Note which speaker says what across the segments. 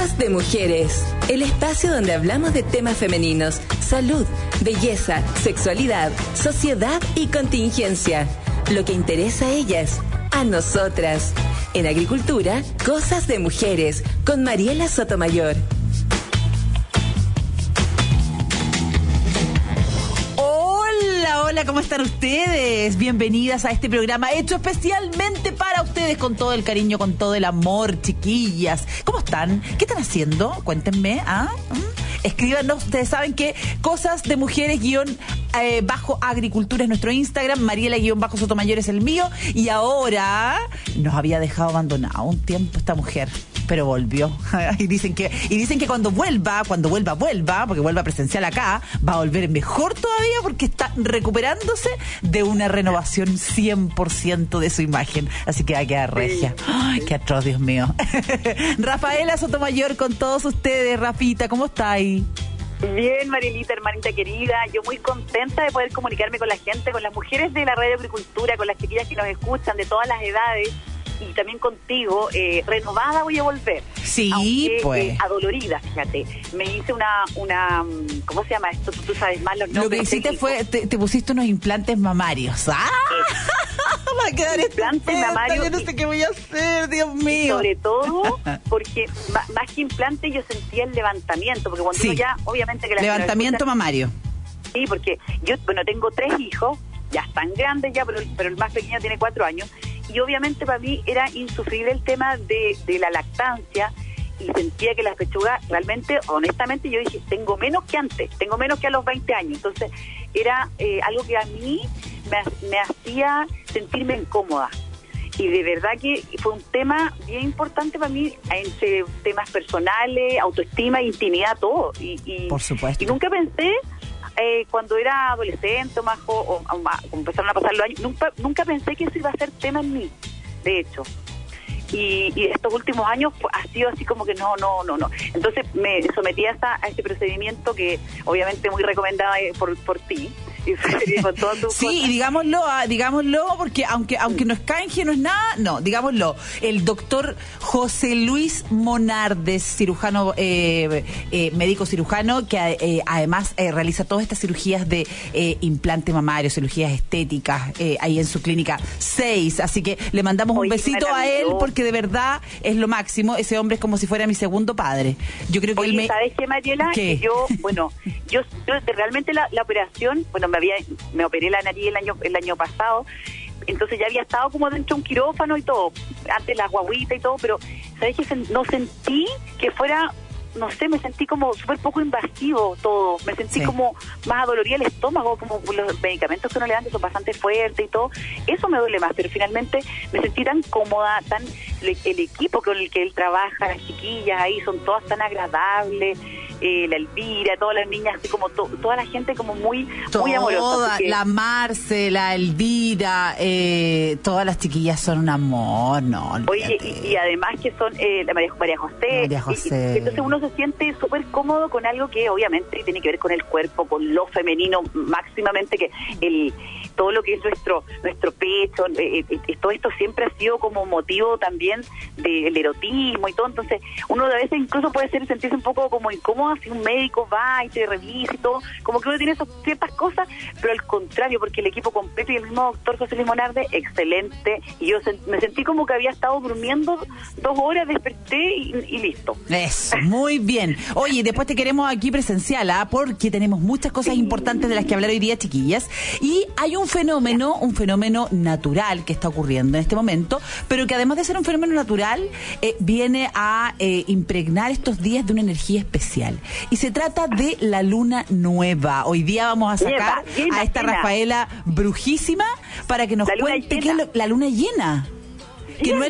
Speaker 1: Cosas de Mujeres, el espacio donde hablamos de temas femeninos, salud, belleza, sexualidad, sociedad y contingencia. Lo que interesa a ellas, a nosotras. En Agricultura, Cosas de Mujeres, con Mariela Sotomayor.
Speaker 2: Hola, ¿cómo están ustedes? Bienvenidas a este programa hecho especialmente para ustedes, con todo el cariño, con todo el amor, chiquillas. ¿Cómo están? ¿Qué están haciendo? Cuéntenme. Escríbanos, ustedes saben que Cosas de Mujeres bajo Agricultura es nuestro Instagram, Mariela bajo Sotomayor es el mío, y ahora nos había dejado abandonado un tiempo esta mujer, pero volvió. y dicen que cuando vuelva, porque vuelva presencial acá, va a volver mejor todavía, porque está recuperándose de una renovación 100% de su imagen. Así que va a quedar regia. Ay, qué atroz, Dios mío. Rafaela Sotomayor con todos ustedes. Rafita, ¿cómo estáis?
Speaker 3: Bien, Marielita, hermanita querida, yo muy contenta de poder comunicarme con la gente, con las mujeres de la Radio Agricultura, con las chiquillas que nos escuchan de todas las edades, y también contigo. Renovada voy a volver.
Speaker 2: Sí,
Speaker 3: aunque,
Speaker 2: pues.
Speaker 3: Adolorida, fíjate. Me hice una ¿cómo se llama esto? Tú sabes más los nombres.
Speaker 2: Lo que hiciste fue, te pusiste unos implantes mamarios. Va a quedar
Speaker 3: implantes mamarios.
Speaker 2: Yo no sé qué voy a hacer, Dios mío.
Speaker 3: Sobre todo porque más que implante yo sentía el levantamiento, porque cuando uno ya, obviamente que la
Speaker 2: levantamiento mamario.
Speaker 3: Sí, porque yo, tengo 3 hijos, ya están grandes ya, pero el más pequeño tiene 4 años, y obviamente para mí era insufrible el tema de la lactancia, y sentía que las pechugas realmente, honestamente, yo dije, tengo menos que antes, tengo menos que a los 20 años, entonces era algo que a mí me hacía sentirme incómoda. Y de verdad que fue un tema bien importante para mí, entre temas personales, autoestima, intimidad, todo. Y
Speaker 2: por supuesto.
Speaker 3: Y nunca pensé, cuando era adolescente o empezaron a pasar los años, nunca pensé que eso iba a ser tema en mí, de hecho. Y estos últimos años ha sido así como que no. Entonces me sometí a este procedimiento, que obviamente muy recomendado por ti. Con todas tus
Speaker 2: sí, y digámoslo, porque aunque no es canje, no es nada, no, digámoslo. El doctor José Luis Monardes, cirujano, médico cirujano, que además realiza todas estas cirugías de implante mamario, cirugías estéticas, ahí en su clínica 6. Así que le mandamos un besito a él, porque de verdad es lo máximo. Ese hombre es como si fuera mi segundo padre. Yo creo que
Speaker 3: ¿sabes qué, Mariela?
Speaker 2: ¿Qué?
Speaker 3: Que yo realmente la operación, me operé la nariz el año pasado, entonces ya había estado como dentro de un quirófano y todo, antes la guaguita y todo, pero ¿sabes qué? No sentí que fuera, no sé, me sentí como súper poco invasivo todo, me sentí como más adolorida el estómago, como los medicamentos que uno le dan que son bastante fuertes y todo, eso me duele más, pero finalmente me sentí tan cómoda, el equipo con el que él trabaja, las chiquillas ahí son todas tan agradables, la Elvira, todas las niñas, así como toda la gente como muy amorosa.
Speaker 2: La Marce, la Elvira, todas las chiquillas son un amor, ¿no?
Speaker 3: Oye, y además que son la María José. Entonces uno se siente súper cómodo con algo que obviamente tiene que ver con el cuerpo, con lo femenino, máximamente, que todo lo que es nuestro pecho, todo esto siempre ha sido como motivo también del erotismo y todo, entonces uno a veces incluso puede sentirse un poco como incómodo si un médico va y te revisa y todo, como que uno tiene ciertas cosas, pero al contrario, porque el equipo completo y el mismo doctor José Luis Monarde, excelente, y yo me sentí como que había estado durmiendo 2 horas, desperté y listo.
Speaker 2: Eso, muy bien. Oye, después te queremos aquí presencial, porque tenemos muchas cosas importantes de las que hablar hoy día, chiquillas, y hay un fenómeno natural que está ocurriendo en este momento, pero que además de ser un fenómeno natural, viene a impregnar estos días de una energía especial. Y se trata de la luna nueva. Hoy día vamos a sacar a esta Rafaela brujísima para que nos cuente qué es la luna llena. Que no es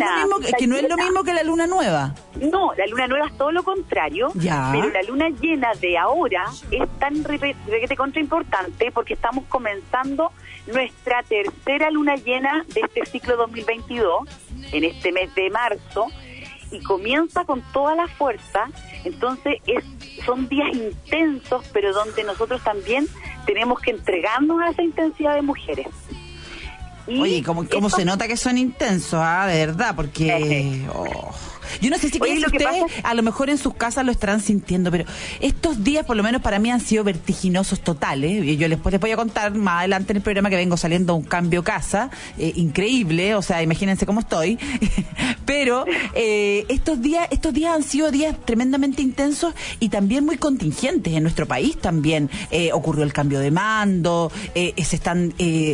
Speaker 2: lo mismo que la luna nueva.
Speaker 3: No, la luna nueva es todo lo contrario, pero la luna llena de ahora es tan requete contra importante, porque estamos comenzando nuestra tercera luna llena de este ciclo 2022, en este mes de marzo, y comienza con toda la fuerza. Entonces son días intensos, pero donde nosotros también tenemos que entregarnos a esa intensidad de mujeres.
Speaker 2: Oye, ¿cómo se nota que son intensos, de verdad? Porque... Yo no sé si ustedes a lo mejor en sus casas lo estarán sintiendo, pero estos días por lo menos para mí han sido vertiginosos totales. Y yo después les voy a contar más adelante en el programa que vengo saliendo a un cambio casa, increíble, o sea, imagínense cómo estoy. Pero estos días han sido días tremendamente intensos y también muy contingentes en nuestro país también. Ocurrió el cambio de mando, se están...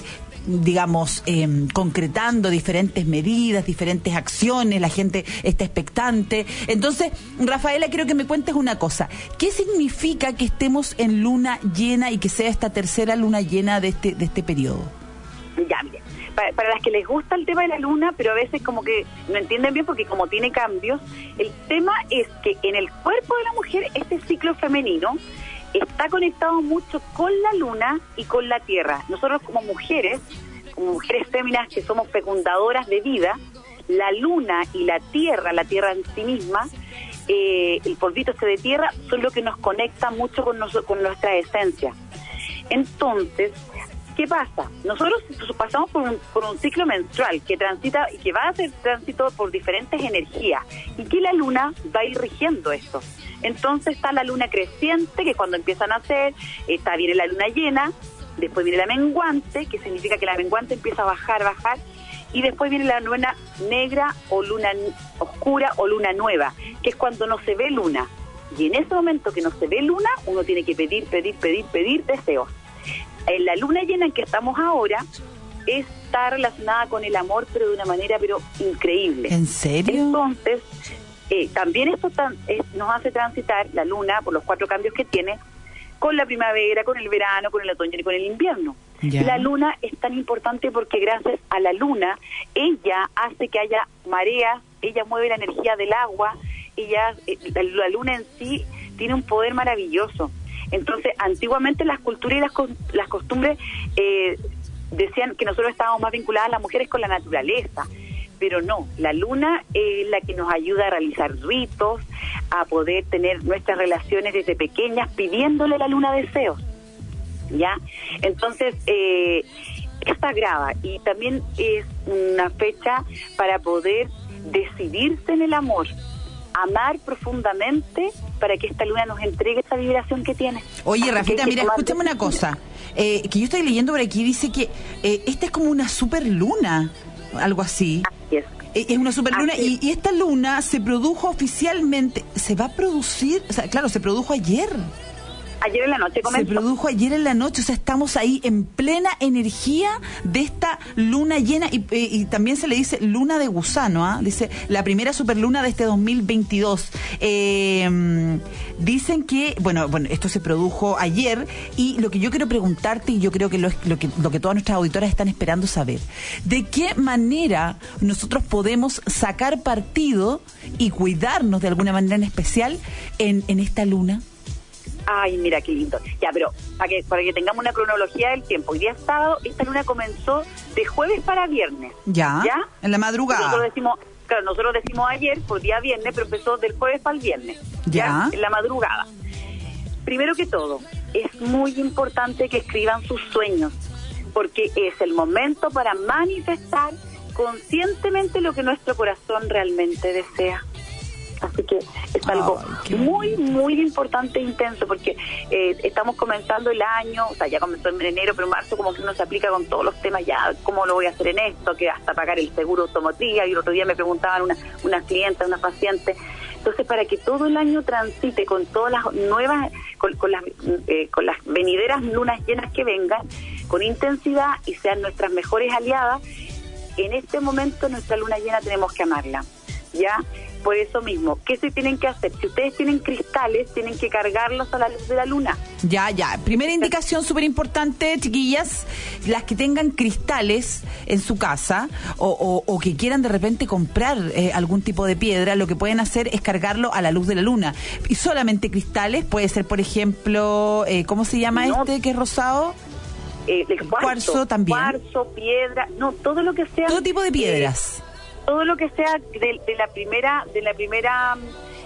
Speaker 2: digamos, concretando diferentes medidas, diferentes acciones, la gente está expectante. Entonces, Rafaela, quiero que me cuentes una cosa. ¿Qué significa que estemos en luna llena y que sea esta tercera luna llena de este periodo?
Speaker 3: Ya, mire, para las que les gusta el tema de la luna, pero a veces como que no entienden bien porque como tiene cambios, el tema es que en el cuerpo de la mujer este ciclo femenino está conectado mucho con la luna y con la tierra. Nosotros como mujeres féminas que somos fecundadoras de vida, la luna y la tierra en sí misma, el polvito de tierra, son lo que nos conecta mucho con nuestra esencia. Entonces, ¿qué pasa? Nosotros pasamos por un ciclo menstrual que transita y que va a hacer tránsito por diferentes energías y que la luna va a ir rigiendo esto. Entonces está la luna creciente, que cuando empieza a nacer, viene la luna llena, después viene la menguante, que significa que la menguante empieza a bajar, y después viene la luna negra o luna oscura o luna nueva, que es cuando no se ve luna. Y en ese momento que no se ve luna, uno tiene que pedir deseos. En la luna llena en que estamos ahora está relacionada con el amor, pero de una manera increíble.
Speaker 2: ¿En serio?
Speaker 3: Entonces, también esto nos hace transitar la luna por los 4 cambios que tiene con la primavera, con el verano, con el otoño y con el invierno. Ya. La luna es tan importante porque gracias a la luna, ella hace que haya mareas, ella mueve la energía del agua, la luna en sí tiene un poder maravilloso. Entonces, antiguamente las culturas y las costumbres decían que nosotros estábamos más vinculadas las mujeres con la naturaleza, pero no, la luna es la que nos ayuda a realizar ritos, a poder tener nuestras relaciones desde pequeñas, pidiéndole a la luna deseos, ¿ya? Entonces, es sagrada y también es una fecha para poder decidirse en el amor, amar profundamente para que esta luna nos entregue esa vibración que tiene.
Speaker 2: Oye, Rafita, mira, escúchame una cosa, que yo estoy leyendo por aquí, dice que esta es como una superluna, algo así.
Speaker 3: Así es.
Speaker 2: Es una superluna y esta luna se produjo oficialmente, se va a producir, o sea, claro, se produjo ayer.
Speaker 3: Ayer en la noche comenzó.
Speaker 2: Se produjo ayer en la noche, o sea, estamos ahí en plena energía de esta luna llena y también se le dice luna de gusano, dice la primera superluna de este 2022. Dicen que, bueno, esto se produjo ayer y lo que yo quiero preguntarte y yo creo que lo que todas nuestras auditoras están esperando saber, ¿de qué manera nosotros podemos sacar partido y cuidarnos de alguna manera en especial en esta luna?
Speaker 3: Ay, mira qué lindo. Ya, pero para que tengamos una cronología del tiempo. Hoy día es sábado, esta luna comenzó de jueves para viernes.
Speaker 2: ¿Ya? En la madrugada.
Speaker 3: Nosotros decimos ayer, por día viernes, pero empezó del jueves para el viernes. ¿Ya? En la madrugada. Primero que todo, es muy importante que escriban sus sueños, porque es el momento para manifestar conscientemente lo que nuestro corazón realmente desea. Así que es algo muy, muy importante e intenso, porque estamos comenzando el año, o sea, ya comenzó en enero, pero en marzo como que uno se aplica con todos los temas, ya, ¿cómo lo voy a hacer en esto? Que hasta pagar el seguro automotriz, y el otro día me preguntaban unas clientes, unas pacientes. Entonces, para que todo el año transite con todas las nuevas, con las venideras lunas llenas que vengan, con intensidad y sean nuestras mejores aliadas, en este momento nuestra luna llena tenemos que amarla, ¿ya? Por eso mismo, ¿qué se tienen que hacer? Si ustedes tienen cristales, tienen que cargarlos a la luz de la luna.
Speaker 2: Ya. Primera indicación súper importante, chiquillas, las que tengan cristales en su casa o que quieran de repente comprar algún tipo de piedra, lo que pueden hacer es cargarlo a la luz de la luna. Y solamente cristales, puede ser, por ejemplo, ¿cómo se llama que es rosado? Cuarzo también.
Speaker 3: Cuarzo, piedra, todo lo que sea.
Speaker 2: Todo tipo de piedras.
Speaker 3: Todo lo que sea de la primera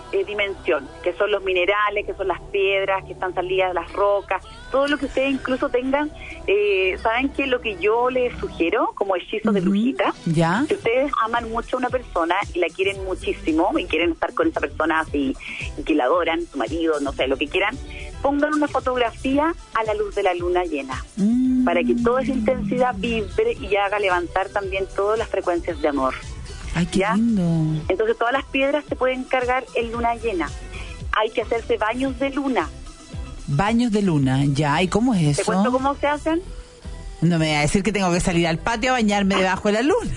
Speaker 3: dimensión, que son los minerales, que son las piedras, que están salidas de las rocas, todo lo que ustedes incluso tengan. ¿Saben qué? Lo que yo les sugiero como hechizo de brujita,
Speaker 2: ¿ya?
Speaker 3: si ustedes aman mucho a una persona y la quieren muchísimo y quieren estar con esa persona así, y que la adoran, su marido, no sé, lo que quieran, pongan una fotografía a la luz de la luna llena, para que toda esa intensidad vibre y haga levantar también todas las frecuencias de amor.
Speaker 2: Ay, qué
Speaker 3: ¿ya?
Speaker 2: lindo.
Speaker 3: Entonces todas las piedras se pueden cargar en luna llena. Hay que hacerse baños de luna.
Speaker 2: Baños de luna, ya. ¿Y cómo es eso?
Speaker 3: ¿Te cuento cómo se hacen?
Speaker 2: No me va a decir que tengo que salir al patio a bañarme debajo de la luna.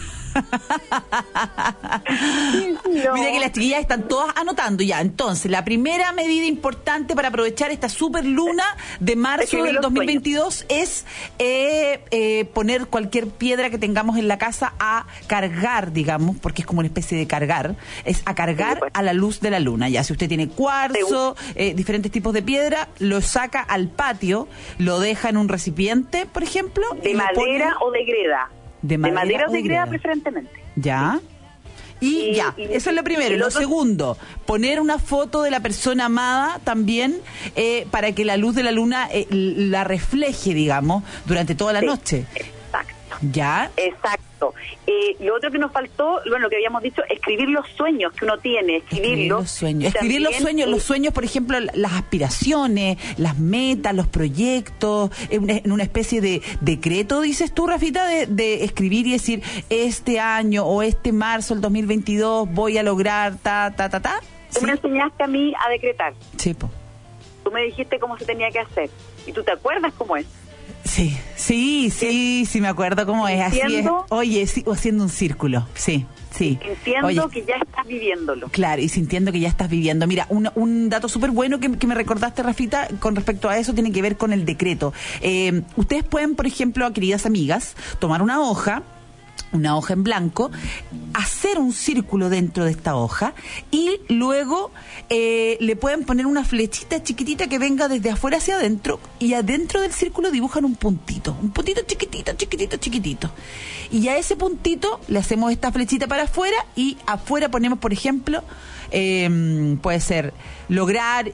Speaker 3: No.
Speaker 2: Mira que las chiquillas están todas anotando ya. Entonces, la primera medida importante para aprovechar esta super luna de marzo del 2022 es poner cualquier piedra que tengamos en la casa a cargar, digamos, porque es como una especie de cargar, es a cargar a la luz de la luna. Ya, si usted tiene cuarzo, diferentes tipos de piedra, lo saca al patio, lo deja en un recipiente, por ejemplo.
Speaker 3: De madera o de greda.
Speaker 2: De madera
Speaker 3: o de greda preferentemente.
Speaker 2: Ya. Y ya, eso es lo primero. Lo segundo, poner una foto de la persona amada también para que la luz de la luna la refleje, digamos, durante toda la noche.
Speaker 3: Exacto.
Speaker 2: ¿Ya?
Speaker 3: Exacto. Lo otro que nos faltó, bueno, lo que habíamos dicho, escribir los sueños que uno tiene, escribir los sueños.
Speaker 2: Escribir los sueños, por ejemplo, las aspiraciones, las metas, los proyectos, en una especie de decreto, dices tú, Rafita, de escribir y decir, este año o este marzo del 2022 voy a lograr ta.
Speaker 3: Tú me enseñaste a mí a decretar.
Speaker 2: Sí, po.
Speaker 3: Tú me dijiste cómo se tenía que hacer. ¿Y tú te acuerdas cómo es?
Speaker 2: Sí, me acuerdo cómo es. Así es. Oye, sí, haciendo un círculo. Sí.
Speaker 3: Sintiendo que ya estás viviéndolo.
Speaker 2: Claro, y sintiendo que ya estás viviendo. Mira, un dato súper bueno que me recordaste, Rafita, con respecto a eso, tiene que ver con el decreto. Ustedes pueden, por ejemplo, queridas amigas, tomar una hoja en blanco, hacer un círculo dentro de esta hoja y luego le pueden poner una flechita chiquitita que venga desde afuera hacia adentro y adentro del círculo dibujan un puntito chiquitito. Y a ese puntito le hacemos esta flechita para afuera y afuera ponemos, por ejemplo, puede ser lograr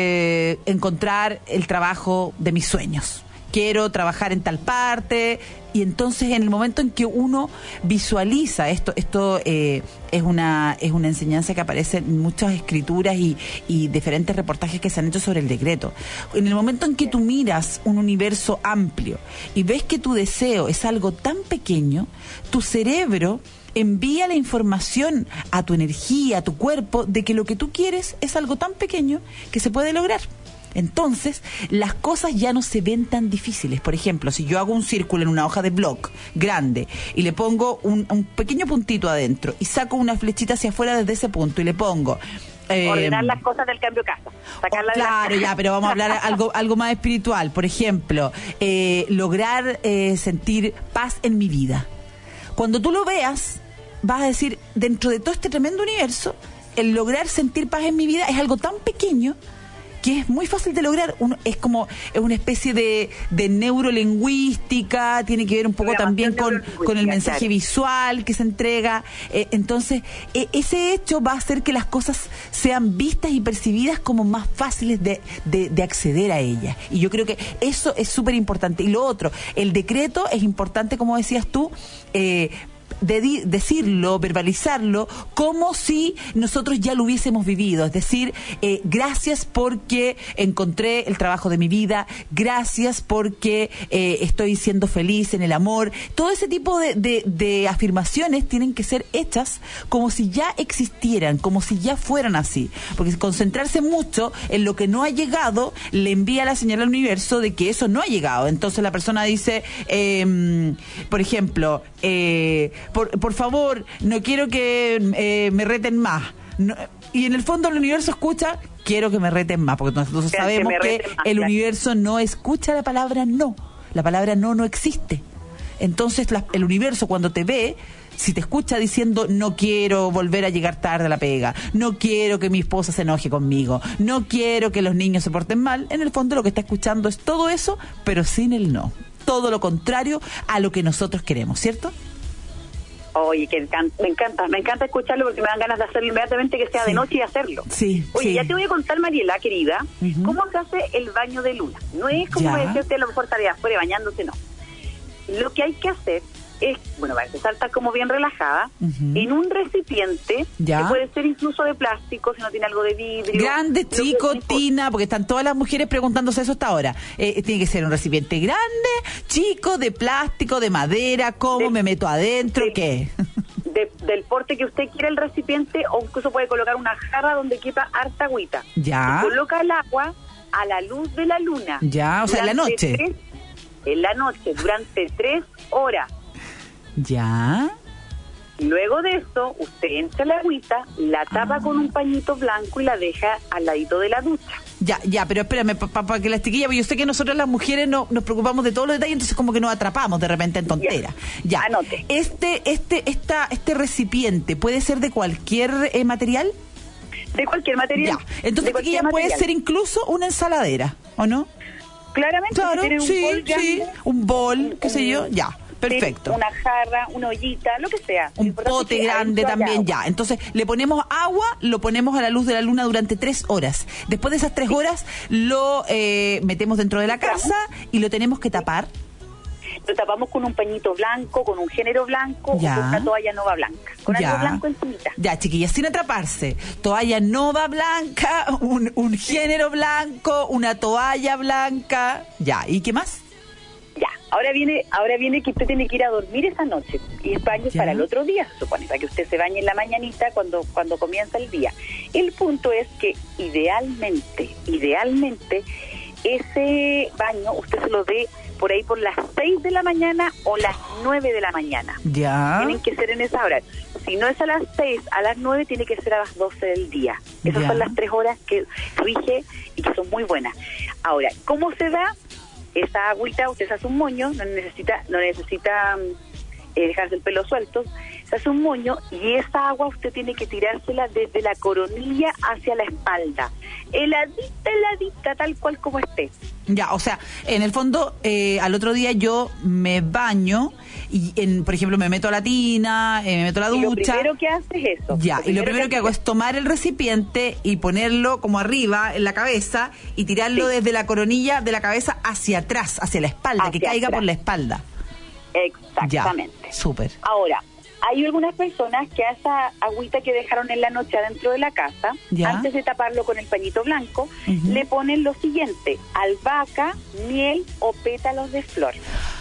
Speaker 2: encontrar el trabajo de mis sueños. Quiero trabajar en tal parte, y entonces en el momento en que uno visualiza esto es una enseñanza que aparece en muchas escrituras y diferentes reportajes que se han hecho sobre el decreto. En el momento en que tú miras un universo amplio y ves que tu deseo es algo tan pequeño, tu cerebro envía la información a tu energía, a tu cuerpo, de que lo que tú quieres es algo tan pequeño que se puede lograr. Entonces, las cosas ya no se ven tan difíciles. Por ejemplo, si yo hago un círculo en una hoja de bloc grande y le pongo un pequeño puntito adentro y saco una flechita hacia afuera desde ese punto y le pongo...
Speaker 3: ordenar las cosas del cambio casa.
Speaker 2: Claro, ya, pero vamos a hablar algo más espiritual. Por ejemplo, lograr sentir paz en mi vida. Cuando tú lo veas, vas a decir, dentro de todo este tremendo universo, el lograr sentir paz en mi vida es algo tan pequeño que es muy fácil de lograr. Es una especie de neurolingüística, tiene que ver un poco también con el mensaje visual que se entrega. Entonces, ese hecho va a hacer que las cosas sean vistas y percibidas como más fáciles de acceder a ellas. Y yo creo que eso es súper importante. Y lo otro, el decreto es importante, como decías tú, decirlo, verbalizarlo, como si nosotros ya lo hubiésemos vivido. Es decir, gracias porque encontré el trabajo de mi vida, gracias porque estoy siendo feliz en el amor. Todo ese tipo de afirmaciones tienen que ser hechas como si ya existieran, como si ya fueran así. Porque concentrarse mucho en lo que no ha llegado le envía la señal al universo de que eso no ha llegado. Entonces la persona dice, por ejemplo, por favor, no quiero que me reten más. No, y en el fondo el universo escucha, quiero que me reten más, porque nosotros sabemos que el universo no escucha la palabra no. La palabra no existe. Entonces el universo, cuando te ve, si te escucha diciendo no quiero volver a llegar tarde a la pega, no quiero que mi esposa se enoje conmigo, no quiero que los niños se porten mal, en el fondo lo que está escuchando es todo eso, pero sin el no. Todo lo contrario a lo que nosotros queremos, ¿cierto?
Speaker 3: Oye, que me encanta escucharlo porque me dan ganas de hacerlo inmediatamente, que sea de noche y hacerlo.
Speaker 2: Sí.
Speaker 3: Oye, ya te voy a contar, Mariela, querida, cómo se hace el baño de luna. No es como me decía usted, a lo mejor estaría afuera bañándose, no. Lo que hay que hacer es, bueno, va a empezar a estar como bien relajada, en un recipiente, que puede ser incluso de plástico, si no tiene algo de vidrio.
Speaker 2: Grande, chico, tina, porque están todas las mujeres preguntándose eso hasta ahora. Tiene que ser un recipiente grande, chico, de plástico, de madera, ¿cómo me meto adentro? ¿Qué?
Speaker 3: Del porte que usted quiera el recipiente, o incluso puede colocar una jarra donde quepa harta agüita.
Speaker 2: Ya.
Speaker 3: Y coloca el agua a la luz de la luna.
Speaker 2: Ya, o sea, en la noche.
Speaker 3: En la noche, durante 3 horas.
Speaker 2: Ya.
Speaker 3: Luego de eso, usted entra la agüita, la tapa con un pañito blanco y la deja al ladito de la ducha.
Speaker 2: Ya, pero espérame, para que las chiquillas, yo sé que nosotros las mujeres nos preocupamos de todos los detalles, entonces como que nos atrapamos de repente en tonteras. Ya.
Speaker 3: Anote.
Speaker 2: Este recipiente, ¿puede ser de cualquier material?
Speaker 3: De cualquier material.
Speaker 2: Ya. Entonces, chiquilla, puede ser incluso una ensaladera, ¿o no?
Speaker 3: Claramente,
Speaker 2: claro,
Speaker 3: tiene un bol grande,
Speaker 2: un bol, qué sé yo, ya. Perfecto.
Speaker 3: Una jarra, una ollita, lo que sea.
Speaker 2: Un pote grande también, ya. Entonces, le ponemos agua, lo ponemos a la luz de la luna durante 3 horas. Después de esas 3 horas, lo metemos dentro de la casa y lo tenemos que tapar.
Speaker 3: Lo tapamos con un pañito blanco, con un género blanco, o con una toalla nova blanca. Con algo blanco encimita.
Speaker 2: Ya, chiquillas, sin atraparse. Toalla nova blanca, un género blanco, una toalla blanca. Ya, ¿y qué más?
Speaker 3: Ya, ahora viene que usted tiene que ir a dormir esa noche y el baño es para el otro día, se supone, para que usted se bañe en la mañanita cuando comienza el día. El punto es que idealmente, ese baño usted se lo dé por ahí por las 6 de la mañana o las 9 de la mañana.
Speaker 2: Ya.
Speaker 3: Tienen que ser en esa hora. Si no es a las 6, a las 9 tiene que ser a las 12 del día. Esas son las 3 horas que rige y que son muy buenas. Ahora, ¿cómo se da? Esa agüita, usted se hace un moño, no necesita dejarse el pelo suelto, se hace un moño y esa agua usted tiene que tirársela desde la coronilla hacia la espalda, heladita, tal cual como esté.
Speaker 2: Ya, o sea, en el fondo, al otro día yo me baño y, por ejemplo, me meto a la tina, me meto a la ducha.
Speaker 3: Y lo primero que hace es eso.
Speaker 2: Ya, y lo primero que hago es tomar el recipiente y ponerlo como arriba en la cabeza y tirarlo desde la coronilla de la cabeza hacia atrás, hacia la espalda, que caiga por la espalda.
Speaker 3: Exactamente.
Speaker 2: Ya, súper.
Speaker 3: Ahora, hay algunas personas que a esa agüita que dejaron en la noche adentro de la casa, antes de taparlo con el pañito blanco, le ponen lo siguiente: albahaca, miel o pétalos de flor.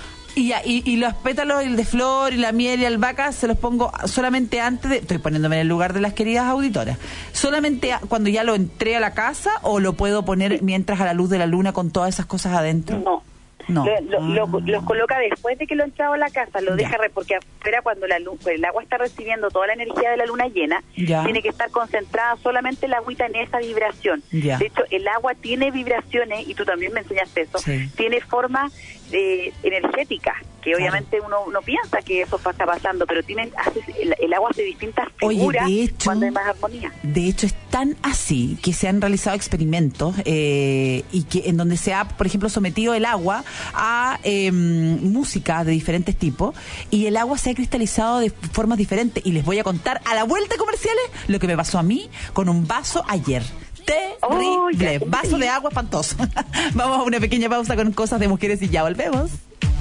Speaker 2: Y los pétalos de flor y la miel y albahaca se los pongo solamente antes de... Estoy poniéndome en el lugar de las queridas auditoras. ¿Solamente cuando ya lo entré a la casa o lo puedo poner mientras a la luz de la luna con todas esas cosas adentro?
Speaker 3: No. Los coloca después de que lo ha entrado a la casa, lo deja porque afuera cuando el agua está recibiendo toda la energía de la luna llena, tiene que estar concentrada solamente el agüita en esa vibración. De hecho, el agua tiene vibraciones, y tú también me enseñaste eso, tiene forma energética, que obviamente uno piensa que eso está pasando, pero el agua hace distintas figuras.
Speaker 2: Oye, de hecho,
Speaker 3: cuando hay más armonía.
Speaker 2: De hecho, es tan así que se han realizado experimentos y que en donde se ha, por ejemplo, sometido el agua a música de diferentes tipos y el agua se ha cristalizado de formas diferentes. Y les voy a contar a la vuelta de comerciales lo que me pasó a mí con un vaso ayer. Terrible, vaso de agua espantoso. Vamos a una pequeña pausa con cosas de mujeres y ya volvemos.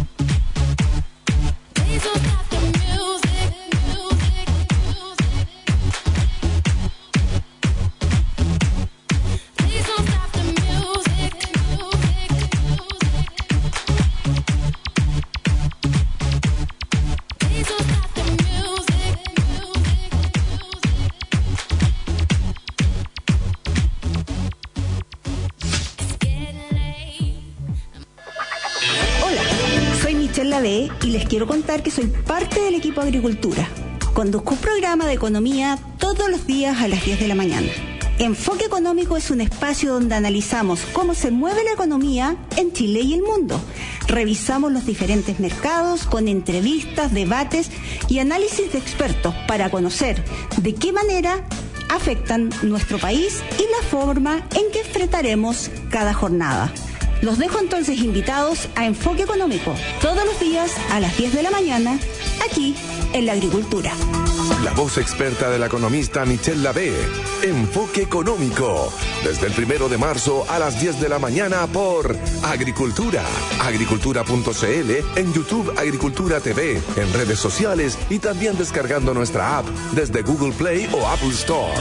Speaker 4: Y les quiero contar que soy parte del equipo Agricultura. Conduzco un programa de economía todos los días a las 10 de la mañana. Enfoque Económico es un espacio donde analizamos cómo se mueve la economía en Chile y el mundo. Revisamos los diferentes mercados con entrevistas, debates y análisis de expertos para conocer de qué manera afectan nuestro país y la forma en que enfrentaremos cada jornada. Los dejo entonces invitados a Enfoque Económico, todos los días a las 10 de la mañana, aquí en la agricultura.
Speaker 5: La voz experta de la economista Michelle Lavé. Enfoque Económico. Desde el 1 de marzo a las 10 de la mañana por Agricultura. Agricultura.cl, en YouTube Agricultura TV, en redes sociales y también descargando nuestra app desde Google Play o Apple Store.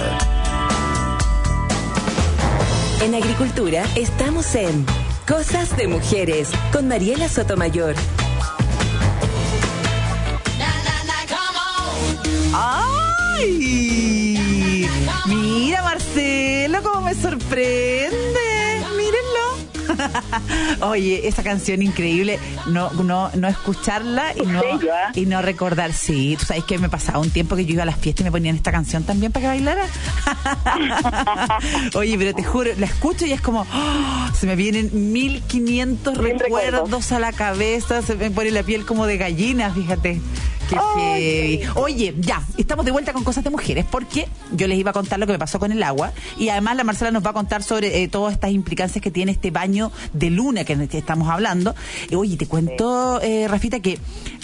Speaker 1: En Agricultura estamos en Cosas de Mujeres con Mariela Sotomayor.
Speaker 2: ¡Ay! Mira, Marcelo, cómo me sorprende. Mírenlo. Oye, esa canción increíble, no escucharla y no recordar. Sí, tú sabes que me pasaba un tiempo que yo iba a las fiestas y me ponían esta canción también para que bailara. Oye, pero te juro, la escucho y es como se me vienen 1500 recuerdos a la cabeza, se me pone la piel como de gallina, fíjate. Qué heavy. Oye, ya, estamos de vuelta con Cosas de Mujeres, porque yo les iba a contar lo que me pasó con el agua, y además la Marcela nos va a contar sobre todas estas implicancias que tiene este baño de luna que estamos hablando. Oye, te cuento, Rafita, que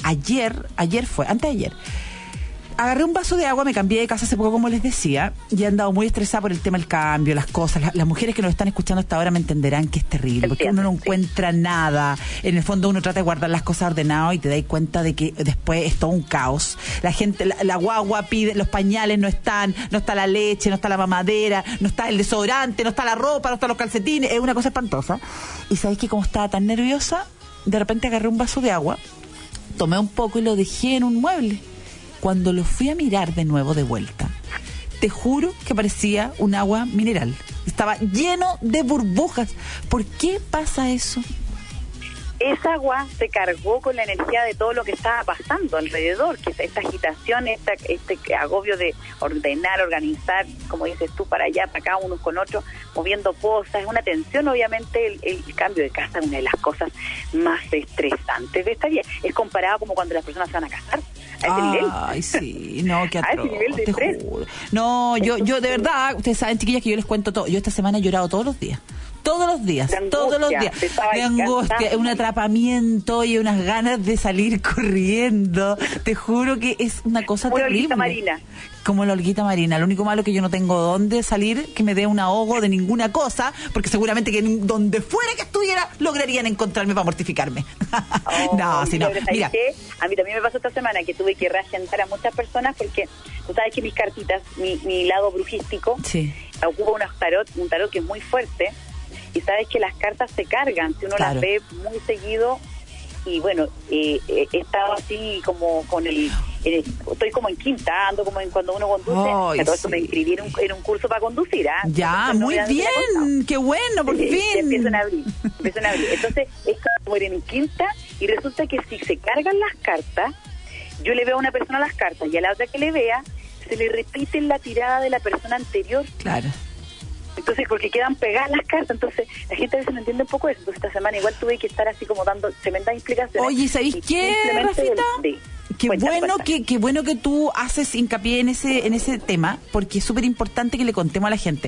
Speaker 2: antes de ayer, agarré un vaso de agua, me cambié de casa hace poco, como les decía, y he andado muy estresada por el tema del cambio, las cosas. Las mujeres que nos están escuchando hasta ahora me entenderán que es terrible, porque uno no encuentra nada. En el fondo uno trata de guardar las cosas ordenadas y te das cuenta de que después es todo un caos. La gente, la guagua pide, los pañales no está la leche, no está la mamadera, no está el desodorante, no está la ropa, no están los calcetines. Es una cosa espantosa. Y sabéis que como estaba tan nerviosa, de repente agarré un vaso de agua, tomé un poco y lo dejé en un mueble. Cuando lo fui a mirar de nuevo de vuelta, te juro que parecía un agua mineral. Estaba lleno de burbujas. ¿Por qué pasa eso?
Speaker 3: Esa agua se cargó con la energía de todo lo que estaba pasando alrededor, que esta agitación, este agobio de ordenar, organizar, como dices tú, para allá, para acá, unos con otros, moviendo cosas. Es una tensión, obviamente, el cambio de casa es una de las cosas más estresantes de esta vida. Es comparado como cuando las personas se van a casar.
Speaker 2: Ay, sí, no, qué atroz,
Speaker 3: a ese nivel de
Speaker 2: te
Speaker 3: estrés.
Speaker 2: juro. No, yo de verdad, ustedes saben, chiquillas, que yo les cuento todo. Yo esta semana he llorado todos los días. Todos los días. De angustia, un atrapamiento y unas ganas de salir corriendo. Te juro que es una cosa
Speaker 3: como
Speaker 2: terrible.
Speaker 3: La marina.
Speaker 2: Como la olguita marina. Lo único malo es que yo no tengo dónde salir, que me dé un ahogo de ninguna cosa, porque seguramente que donde fuera que estuviera lograrían encontrarme para mortificarme. No. Mira,
Speaker 3: a mí también me pasó esta semana que tuve que reagendar a muchas personas, porque tú sabes que mis cartitas, mi lado brujístico,
Speaker 2: sí,
Speaker 3: ocupa un tarot que es muy fuerte. Y sabes que las cartas se cargan si uno las ve muy seguido. Y bueno, he estado así como con estoy como en quinta, ando como en cuando uno conduce. Todo esto me inscribí en un curso para conducir.
Speaker 2: Ya, muy bien, qué bueno, por fin.
Speaker 3: Empiezan a abrir. Entonces, es como ir en quinta, y resulta que si se cargan las cartas, yo le veo a una persona las cartas, y a la otra que le vea, se le repite la tirada de la persona anterior.
Speaker 2: Claro.
Speaker 3: Entonces, porque quedan pegadas las cartas, entonces la gente a veces no entiende un poco eso. Entonces esta semana igual tuve que estar así como dando tremendas explicaciones.
Speaker 2: Oye, ¿sabéis qué, Rafita? Qué bueno que tú haces hincapié en ese tema, porque es súper importante que le contemos a la gente.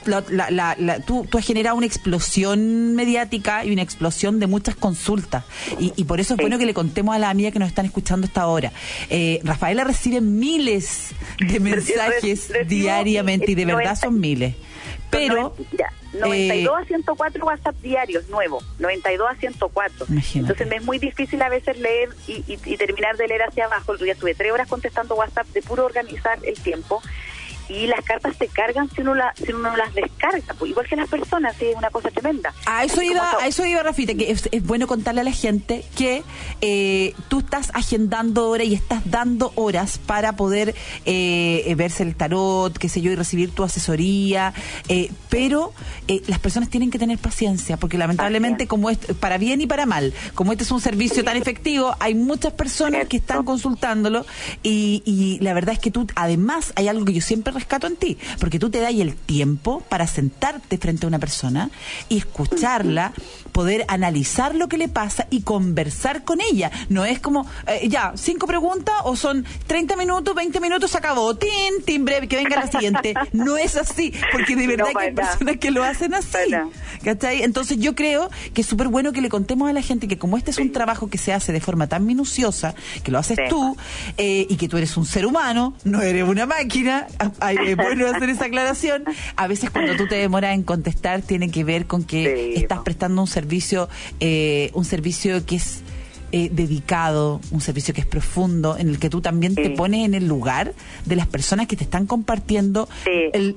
Speaker 2: Tú has generado una explosión mediática y una explosión de muchas consultas, y por eso es bueno que le contemos a las amigas que nos están escuchando hasta ahora. Rafaela recibe miles de mensajes diariamente, y de verdad son miles. Pero
Speaker 3: 92 a 104 WhatsApp diarios nuevos, 92 a 104.
Speaker 2: Imagínate.
Speaker 3: Entonces me es muy difícil a veces leer y terminar de leer hacia abajo. El otro día estuve 3 horas contestando WhatsApp de puro organizar el tiempo, y las cartas se cargan si uno no las descarga, pues, igual que las personas, sí, es una cosa tremenda.
Speaker 2: A eso iba, Rafita, que es bueno contarle a la gente que tú estás agendando horas y estás dando horas para poder verse el tarot, qué sé yo, y recibir tu asesoría, pero las personas tienen que tener paciencia, porque lamentablemente, como es para bien y para mal, como este es un servicio tan efectivo, hay muchas personas que están consultándolo, y la verdad es que tú, además, hay algo que yo siempre rescato en ti, porque tú te das el tiempo para sentarte frente a una persona y escucharla, poder analizar lo que le pasa y conversar con ella. No es como, 5 preguntas o son 30 minutos, 20 minutos, se acabó, timbre, que venga la siguiente. No es así, porque de verdad que hay personas que lo hacen así. ¿Cachai? Entonces yo creo que es súper bueno que le contemos a la gente que como este es un trabajo que se hace de forma tan minuciosa, que lo haces tú, y que tú eres un ser humano, no eres una máquina, es bueno hacer esa aclaración. A veces cuando tú te demoras en contestar tiene que ver con que estás prestando un servicio que es dedicado, un servicio que es profundo, en el que tú también te pones en el lugar de las personas que te están compartiendo. El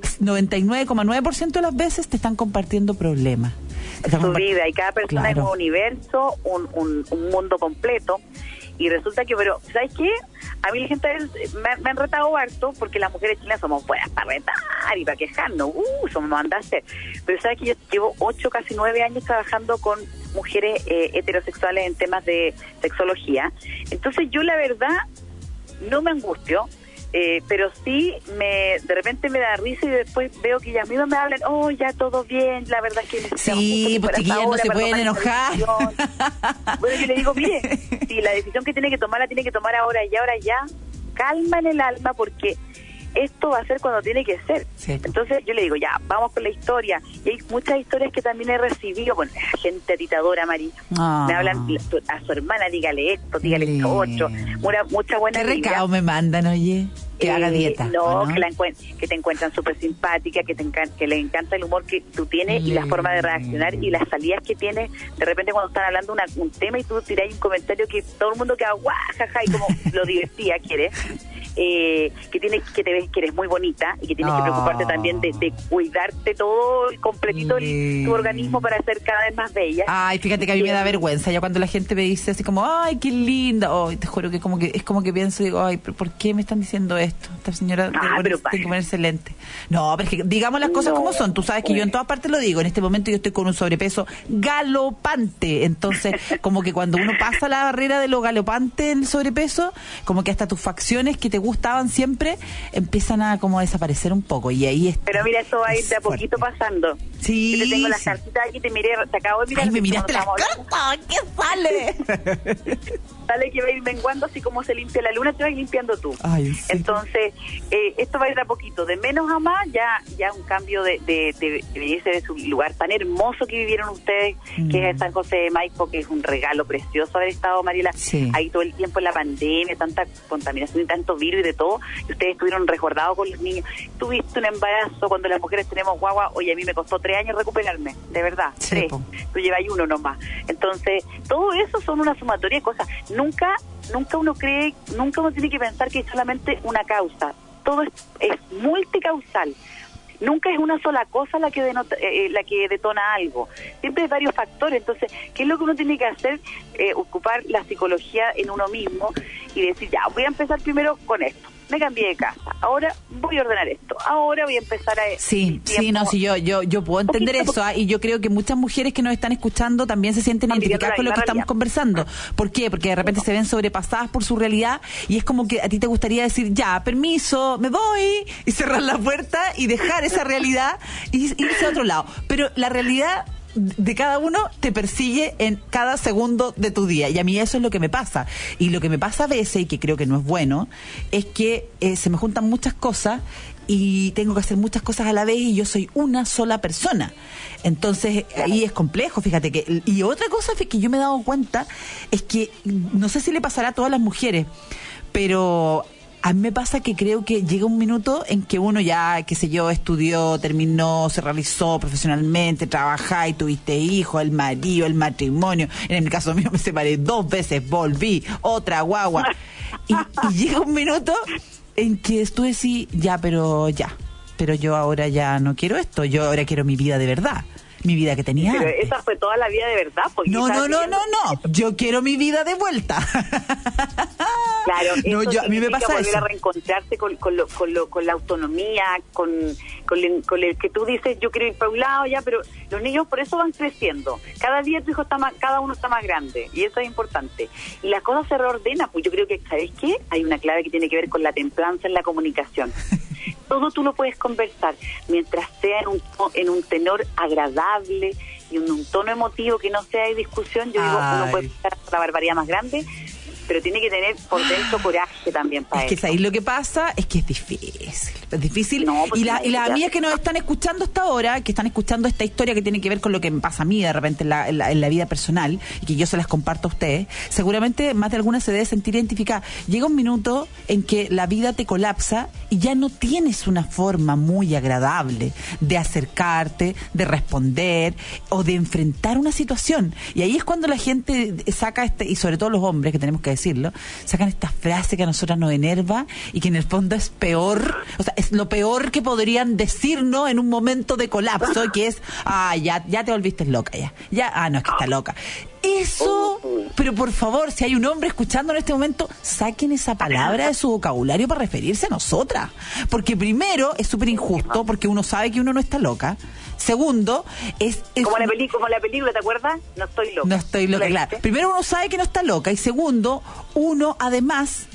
Speaker 2: 99,9% de las veces te están compartiendo problemas.
Speaker 3: Su vida, y cada persona es un universo, un mundo completo. Y resulta que, pero, ¿sabes qué? A mí la gente me han retado harto, porque las mujeres chilenas somos buenas para retar y para quejarnos, somos mandas a hacer. Pero ¿sabes que yo llevo 8, casi 9 años trabajando con mujeres heterosexuales en temas de sexología? Entonces yo la verdad no me angustio, pero sí de repente me da risa y después veo que ellas mismas me hablan, ya todo bien, la verdad es que
Speaker 2: sí, pues chiquillas no se pueden enojar.
Speaker 3: Bueno, yo le digo, mire, si la decisión que tiene que tomar la tiene que tomar ahora ya, calma en el alma, porque esto va a ser cuando tiene que ser. Sí. Entonces yo le digo, ya, vamos con la historia. Y hay muchas historias que también he recibido, gente titadora, María. Me hablan a su hermana, dígale esto, dígale esto otro. Mucha buena
Speaker 2: ¿qué recado me mandan, oye? Que haga dieta.
Speaker 3: No, ¿no? Que te encuentran súper simpática, que le encanta el humor que tú tienes y la forma de reaccionar y las salidas que tienes. De repente cuando están hablando un tema y tú tirás un comentario que todo el mundo queda guajaja y como lo divertía quieres. Que te ves que eres muy bonita y que tienes que preocuparte también de cuidarte todo completito tu organismo para ser cada vez más bella.
Speaker 2: Ay, fíjate que a mí me da vergüenza ya cuando la gente me dice así como, ay, qué linda. Te juro que es como que pienso, digo, ay, pero ¿por qué me están diciendo esto? Esta señora tiene que ponerse lente. No, pero es que digamos las cosas como son. Tú sabes que yo en todas partes lo digo. En este momento yo estoy con un sobrepeso galopante. Entonces, como que cuando uno pasa la barrera de lo galopante en el sobrepeso, como que hasta tus facciones que te gustaban siempre empiezan a como desaparecer un poco, y ahí
Speaker 3: pero mira, eso va a ir de a poquito pasando.
Speaker 2: Sí,
Speaker 3: yo te tengo las cartitas aquí, te acabo de mirar.
Speaker 2: Ay, me miraste las cartas, ¿qué sale?
Speaker 3: Sale que va a ir menguando, así como se limpia la luna, te vas limpiando tú.
Speaker 2: Ay, sí.
Speaker 3: Entonces, esto va a ir de a poquito, de menos a más, ya un cambio de irse de su lugar tan hermoso que vivieron ustedes, que es San José de Maipo, que es un regalo precioso haber estado, Mariela, ahí todo el tiempo en la pandemia, tanta contaminación y tanto virus y de todo, y ustedes estuvieron resguardados con los niños. Tuviste un embarazo cuando las mujeres tenemos guagua, oye, a mí me costó 3 años recuperarme, de verdad, 3. Tú llevas 1 nomás. Entonces, todo eso son una sumatoria de cosas. Nunca uno tiene que pensar que es solamente una causa. Todo es multicausal. Nunca es una sola cosa la que detona algo. Siempre hay varios factores. Entonces, ¿qué es lo que uno tiene que hacer? Ocupar la psicología en uno mismo y decir, ya, voy a empezar primero con esto. Me cambié de casa, ahora voy a ordenar esto, ahora voy a empezar a...
Speaker 2: Sí, yo puedo entender eso, y yo creo que muchas mujeres que nos están escuchando también se sienten identificadas con lo que estamos conversando. ¿Por qué? Porque de repente se ven sobrepasadas por su realidad y es como que a ti te gustaría decir, ya, permiso, me voy, y cerrar la puerta y dejar esa realidad y irse a otro lado. Pero la realidad de cada uno te persigue en cada segundo de tu día, y a mí eso es lo que me pasa, y lo que me pasa a veces, y que creo que no es bueno, es que se me juntan muchas cosas y tengo que hacer muchas cosas a la vez y yo soy una sola persona. Entonces ahí es complejo, fíjate que. Y otra cosa que yo me he dado cuenta es que no sé si le pasará a todas las mujeres, pero a mí me pasa que creo que llega un minuto en que uno ya, qué sé yo, estudió, terminó, se realizó profesionalmente, trabajá y tuviste hijos, el marido, el matrimonio. En el caso mío me separé 2 veces, volví, otra guagua. Y llega un minuto en que tú decís, pero yo ahora ya no quiero esto, yo ahora quiero mi vida de verdad. Mi vida que tenía
Speaker 3: pero
Speaker 2: antes.
Speaker 3: Esa fue toda la vida de verdad.
Speaker 2: No. Yo quiero mi vida de vuelta.
Speaker 3: Claro,
Speaker 2: no, a mí me pasa
Speaker 3: volver
Speaker 2: eso.
Speaker 3: A reencontrarse con la autonomía, con el que tú dices, yo quiero ir para un lado ya, pero los niños por eso van creciendo. Cada día tu hijo cada uno está más grande, y eso es importante. Y las cosas se reordenan, pues yo creo que, ¿sabes qué? Hay una clave que tiene que ver con la templanza en la comunicación. todo tú lo puedes conversar, mientras sea en un tenor agradable y en un tono emotivo que no sea de discusión. Yo digo, uno puede estar la barbaridad más grande, pero tiene que tener por dentro coraje también para eso.
Speaker 2: Es que ahí lo que pasa es que es difícil. No, y las amigas que nos están escuchando hasta ahora, que están escuchando esta historia que tiene que ver con lo que me pasa a mí de repente en la vida personal, y que yo se las comparto a ustedes, seguramente más de alguna se debe sentir identificada. Llega un minuto en que la vida te colapsa y ya no tienes una forma muy agradable de acercarte, de responder o de enfrentar una situación. Y ahí es cuando la gente saca y sobre todo los hombres, que tenemos que decirlo, sacan esta frase que a nosotras nos enerva y que en el fondo es peor, o sea, es lo peor que podrían decirnos en un momento de colapso, que es, ya te volviste loca, no, es que está loca. Eso, pero por favor, si hay un hombre escuchando en este momento, saquen esa palabra de su vocabulario para referirse a nosotras. Porque primero, es súper injusto, porque uno sabe que uno no está loca. Segundo, es
Speaker 3: como la película, ¿te acuerdas? No estoy loca.
Speaker 2: No estoy loca, claro. Primero, uno sabe que no está loca. Y segundo, uno además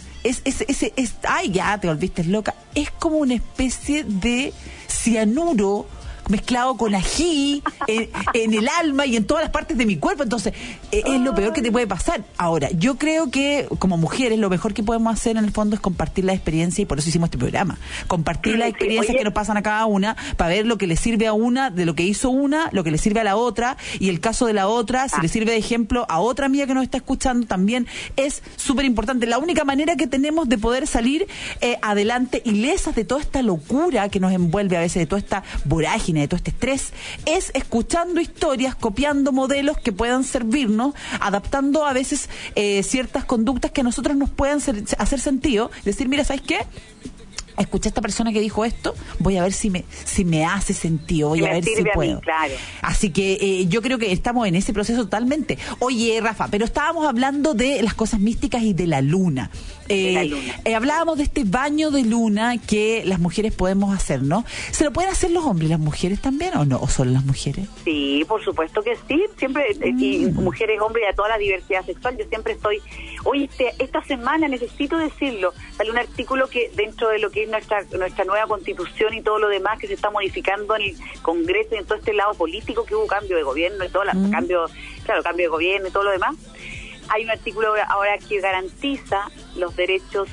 Speaker 2: ya te volviste loca. Es como una especie de cianuro mezclado con ají en el alma y en todas las partes de mi cuerpo. Entonces, es lo peor que te puede pasar. Ahora, yo creo que como mujeres lo mejor que podemos hacer en el fondo es compartir la experiencia, y por eso hicimos este programa. Compartir las experiencias que nos pasan a cada una, para ver lo que le sirve a una, de lo que hizo una, lo que le sirve a la otra, y el caso de la otra, si le sirve de ejemplo a otra amiga que nos está escuchando, también es súper importante. La única manera que tenemos de poder salir adelante ilesas de toda esta locura que nos envuelve a veces, de toda esta vorágine, de todo este estrés, es escuchando historias, copiando modelos que puedan servirnos, adaptando a veces ciertas conductas que a nosotros nos puedan hacer sentido, decir, mira, ¿sabes qué? Escuché a esta persona que dijo esto, voy a ver si me hace sentido, voy a ver si puedo.
Speaker 3: Mí, claro.
Speaker 2: Así que yo creo que estamos en ese proceso totalmente. Oye, Rafa, pero estábamos hablando de las cosas místicas y de la luna. Hablábamos de este baño de luna que las mujeres podemos hacer, ¿no? ¿Se lo pueden hacer los hombres y las mujeres también o no? ¿O solo las mujeres?
Speaker 3: Sí, por supuesto que sí. Siempre, y mujeres, hombres y a toda la diversidad sexual, yo siempre estoy... Oye, esta semana necesito decirlo. Sale un artículo que dentro de lo que es nuestra nueva constitución y todo lo demás que se está modificando en el Congreso y en todo este lado político, que hubo cambio de gobierno y todo, cambio de gobierno y todo lo demás. Hay un artículo ahora que garantiza los derechos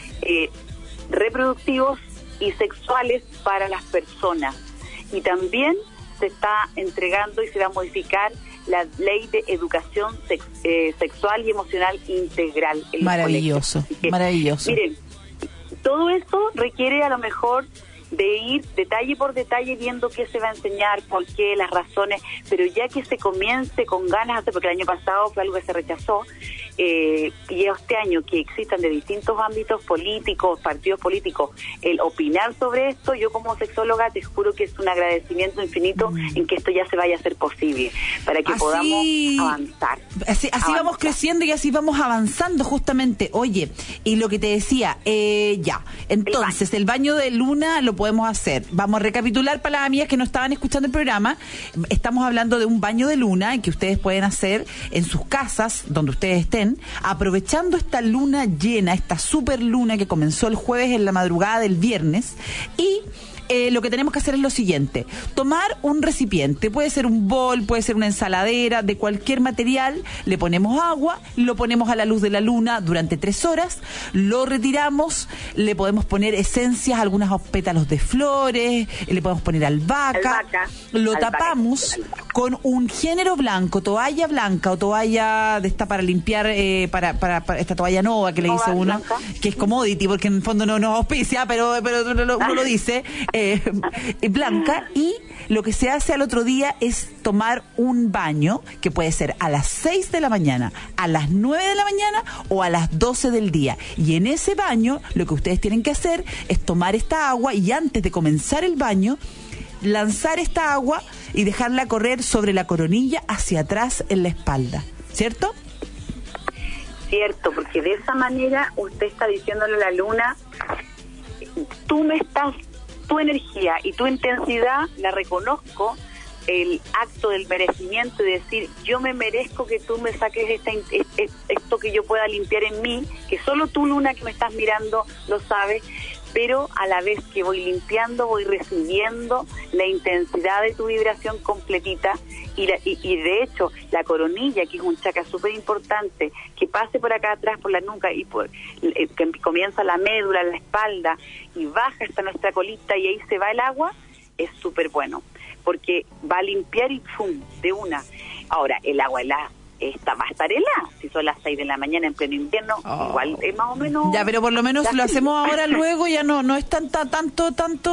Speaker 3: reproductivos y sexuales para las personas. Y también se está entregando y se va a modificar la ley de educación sexual y emocional integral.
Speaker 2: Maravilloso, maravilloso.
Speaker 3: Miren, todo eso requiere a lo mejor de ir detalle por detalle viendo qué se va a enseñar, por qué, las razones, pero ya que se comience con ganas, porque el año pasado fue algo que se rechazó, y este año que existan de distintos ámbitos políticos, partidos políticos, el opinar sobre esto, yo como sexóloga te juro que es un agradecimiento infinito en que esto ya se vaya a hacer posible, para que podamos avanzar.
Speaker 2: Así vamos creciendo y así vamos avanzando justamente. Oye, y lo que te decía, entonces el baño de luna lo podemos hacer. Vamos a recapitular para las amigas que no estaban escuchando el programa. Estamos hablando de un baño de luna que ustedes pueden hacer en sus casas, donde ustedes estén, aprovechando esta luna llena, esta super luna que comenzó el jueves en la madrugada del viernes. Y lo que tenemos que hacer es lo siguiente: tomar un recipiente, puede ser un bol, puede ser una ensaladera, de cualquier material, le ponemos agua, lo ponemos a la luz de la luna durante 3 horas, lo retiramos, le podemos poner esencias, algunos pétalos de flores, le podemos poner albahaca, lo tapamos con un género blanco, toalla blanca o toalla de esta para limpiar, para esta toalla nova que le dice uno, que es commodity porque en el fondo no nos auspicia, pero uno lo dice, blanca. Y lo que se hace al otro día es tomar un baño que puede ser a las 6 de la mañana, a las 9 de la mañana o a las 12 del día. Y en ese baño lo que ustedes tienen que hacer es tomar esta agua y antes de comenzar el baño, lanzar esta agua y dejarla correr sobre la coronilla hacia atrás en la espalda, ¿cierto?
Speaker 3: Cierto, porque de esa manera usted está diciéndole a la luna, tu energía y tu intensidad la reconozco, el acto del merecimiento y decir, yo me merezco que tú me saques esto que yo pueda limpiar en mí, que solo tú, luna, que me estás mirando, lo sabes, pero a la vez que voy limpiando, voy recibiendo la intensidad de tu vibración completita, y de hecho la coronilla, que es un chakra súper importante, que pase por acá atrás, por la nuca, y que comienza la médula, la espalda, y baja hasta nuestra colita, y ahí se va el agua, es súper bueno, porque va a limpiar y ¡pum!, de una. Ahora, el agua helada va a estar helada. Si son las 6 de la mañana en pleno invierno, igual es más o menos...
Speaker 2: Ya, pero por lo menos lo hacemos ahora, luego ya no es tanto...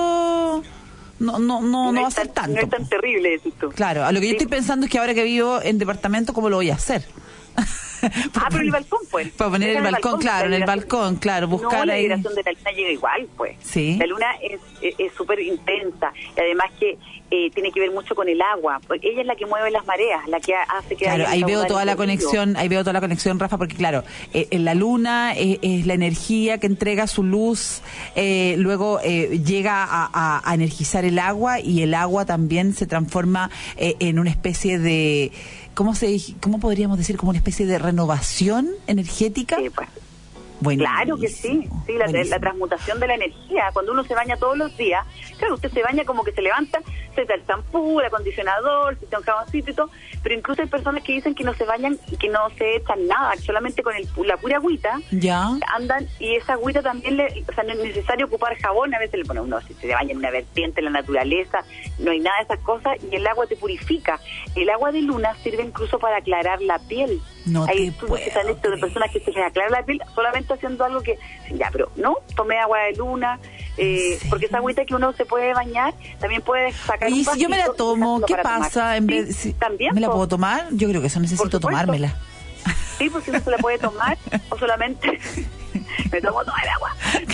Speaker 2: No va a ser tanto.
Speaker 3: No es tan terrible, decís tú.
Speaker 2: Claro, a lo que yo estoy pensando es que ahora que vivo en departamento, ¿cómo lo voy a hacer?
Speaker 3: Pero el balcón, pues.
Speaker 2: Para poner el balcón, claro, en el balcón, claro, buscar
Speaker 3: la
Speaker 2: ahí.
Speaker 3: La vibración de la luna llega igual, pues.
Speaker 2: Sí.
Speaker 3: La luna es súper intensa, y además que tiene que ver mucho con el agua, porque ella es la que mueve las mareas, la que hace que...
Speaker 2: Claro, ahí veo toda la conexión, Rafa, porque claro, en la luna es la energía que entrega su luz, luego llega a energizar el agua, y el agua también se transforma en una especie de... ¿Cómo podríamos decir? Como una especie de renovación energética.
Speaker 3: Sí, pues.
Speaker 2: Buenísimo.
Speaker 3: Claro que sí, la transmutación de la energía. Cuando uno se baña todos los días, claro, usted se baña como que se levanta, se da el champú, el acondicionador, se da un jaboncito y todo, pero incluso hay personas que dicen que no se bañan y que no se echan nada, solamente con la pura agüita,
Speaker 2: ya
Speaker 3: andan, y esa agüita también, no es necesario ocupar jabón, a veces uno si se baña en una vertiente, en la naturaleza, no hay nada de esas cosas, y el agua te purifica. El agua de luna sirve incluso para aclarar la piel.
Speaker 2: No
Speaker 3: hay
Speaker 2: te
Speaker 3: estudios que están hechos de personas que se les aclara la piel solamente haciendo algo que, ya, pero no, tomé agua de luna, porque esa agüita que uno se puede bañar, también puede sacar
Speaker 2: y
Speaker 3: un
Speaker 2: si yo me la tomo, ¿qué pasa? En vez,
Speaker 3: ¿también?
Speaker 2: ¿Me la puedo tomar? Yo creo que eso necesito tomármela.
Speaker 3: Sí, pues si uno se la puede tomar, o solamente... me tomo todo el agua.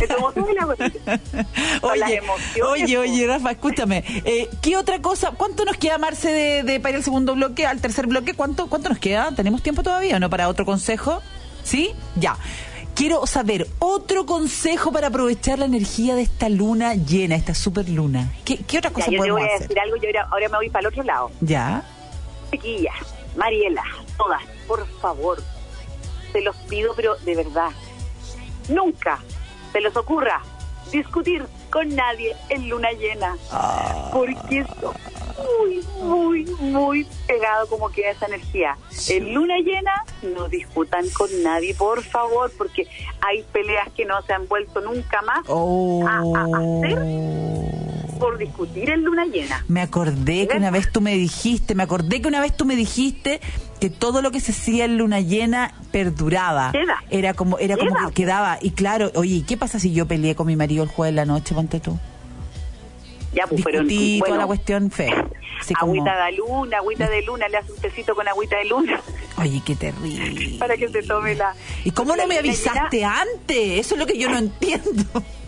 Speaker 2: Oye, Rafa, escúchame. ¿Qué otra cosa? ¿Cuánto nos queda, Marce, para ir al segundo bloque, al tercer bloque? ¿Cuánto nos queda? ¿Tenemos tiempo todavía o no para otro consejo? ¿Sí? Ya. Quiero saber otro consejo para aprovechar la energía de esta luna llena, esta super luna. ¿Qué otra cosa podemos hacer?
Speaker 3: Yo te voy a decir algo, yo ahora me voy para el otro lado.
Speaker 2: ¿Ya?
Speaker 3: Chiquillas, Mariela, todas, por favor, se los pido, pero de verdad, nunca se les ocurra discutir con nadie en luna llena, porque es muy pegado como queda esa energía. En luna llena no discutan con nadie, por favor, porque hay peleas que no se han vuelto nunca más a hacer por discutir en luna llena.
Speaker 2: Me acordé que una vez tú me dijiste que todo lo que se hacía en luna llena perduraba. Era como que quedaba. Y claro, oye, ¿qué pasa si yo peleé con mi marido el jueves en la noche? Ponte tú.
Speaker 3: Ya, pues,
Speaker 2: discutí toda la cuestión fea.
Speaker 3: Agüita de luna, le hace un tecito con agüita de luna.
Speaker 2: Oye, qué terrible.
Speaker 3: Para que se tome la...
Speaker 2: ¿Y cómo no me avisaste antes? Eso es lo que yo no entiendo.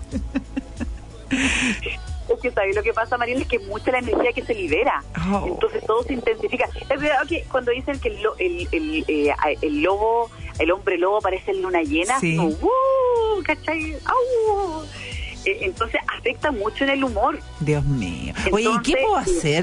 Speaker 3: Es que ¿sabes lo que pasa, Mariela? Es que es mucha la energía que se libera. Entonces todo se intensifica. Es verdad que cuando dicen que el lobo, el hombre lobo parece en luna llena,
Speaker 2: sí.
Speaker 3: ¿Cachai? Entonces afecta mucho en el humor.
Speaker 2: Dios mío.
Speaker 3: Entonces,
Speaker 2: oye, ¿y qué puedo hacer?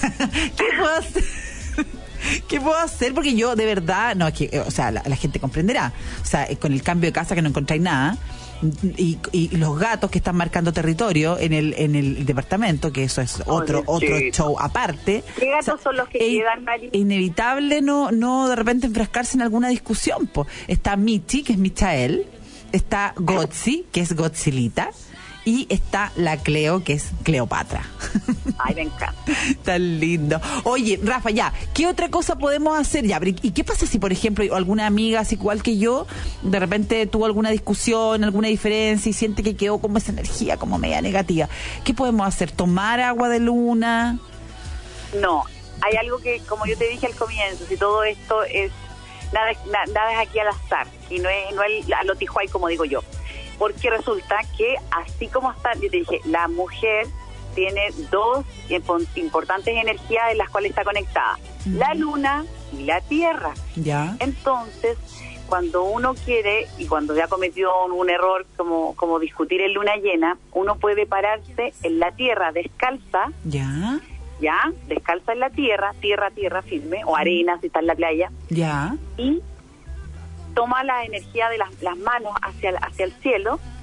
Speaker 2: ¿Qué puedo hacer? Porque yo, de verdad, no, es que, o sea, la gente comprenderá. O sea, con el cambio de casa que no encontráis nada, y los gatos que están marcando territorio en el departamento, que eso es otro show aparte.
Speaker 3: ¿Qué gatos son los que quedan, Mari?
Speaker 2: Inevitable no de repente enfrascarse en alguna discusión, po. Está Michi, que es Michael, está Gotzi, que es Godzilita, y está la Cleo, que es Cleopatra.
Speaker 3: Ay, me encanta.
Speaker 2: Tan lindo. Oye, Rafa, ya, ¿qué otra cosa podemos hacer? Ya, ¿y qué pasa si, por ejemplo, alguna amiga, así igual que yo, de repente tuvo alguna discusión, alguna diferencia y siente que quedó como esa energía como media negativa? ¿Qué podemos hacer? ¿Tomar agua de luna?
Speaker 3: No, hay algo que, como yo te dije al comienzo, si todo esto es... Nada es aquí al azar, y no es a lo Tijuay, como digo yo. Porque resulta que, así como está, yo te dije, la mujer tiene dos importantes energías en las cuales está conectada, la luna y la tierra.
Speaker 2: Ya.
Speaker 3: Entonces, cuando uno quiere, y cuando ya cometió un error como discutir en luna llena, uno puede pararse en la tierra descalza, descalza en la tierra firme, o arena si está en la playa, y toma la energía de las manos hacia el cielo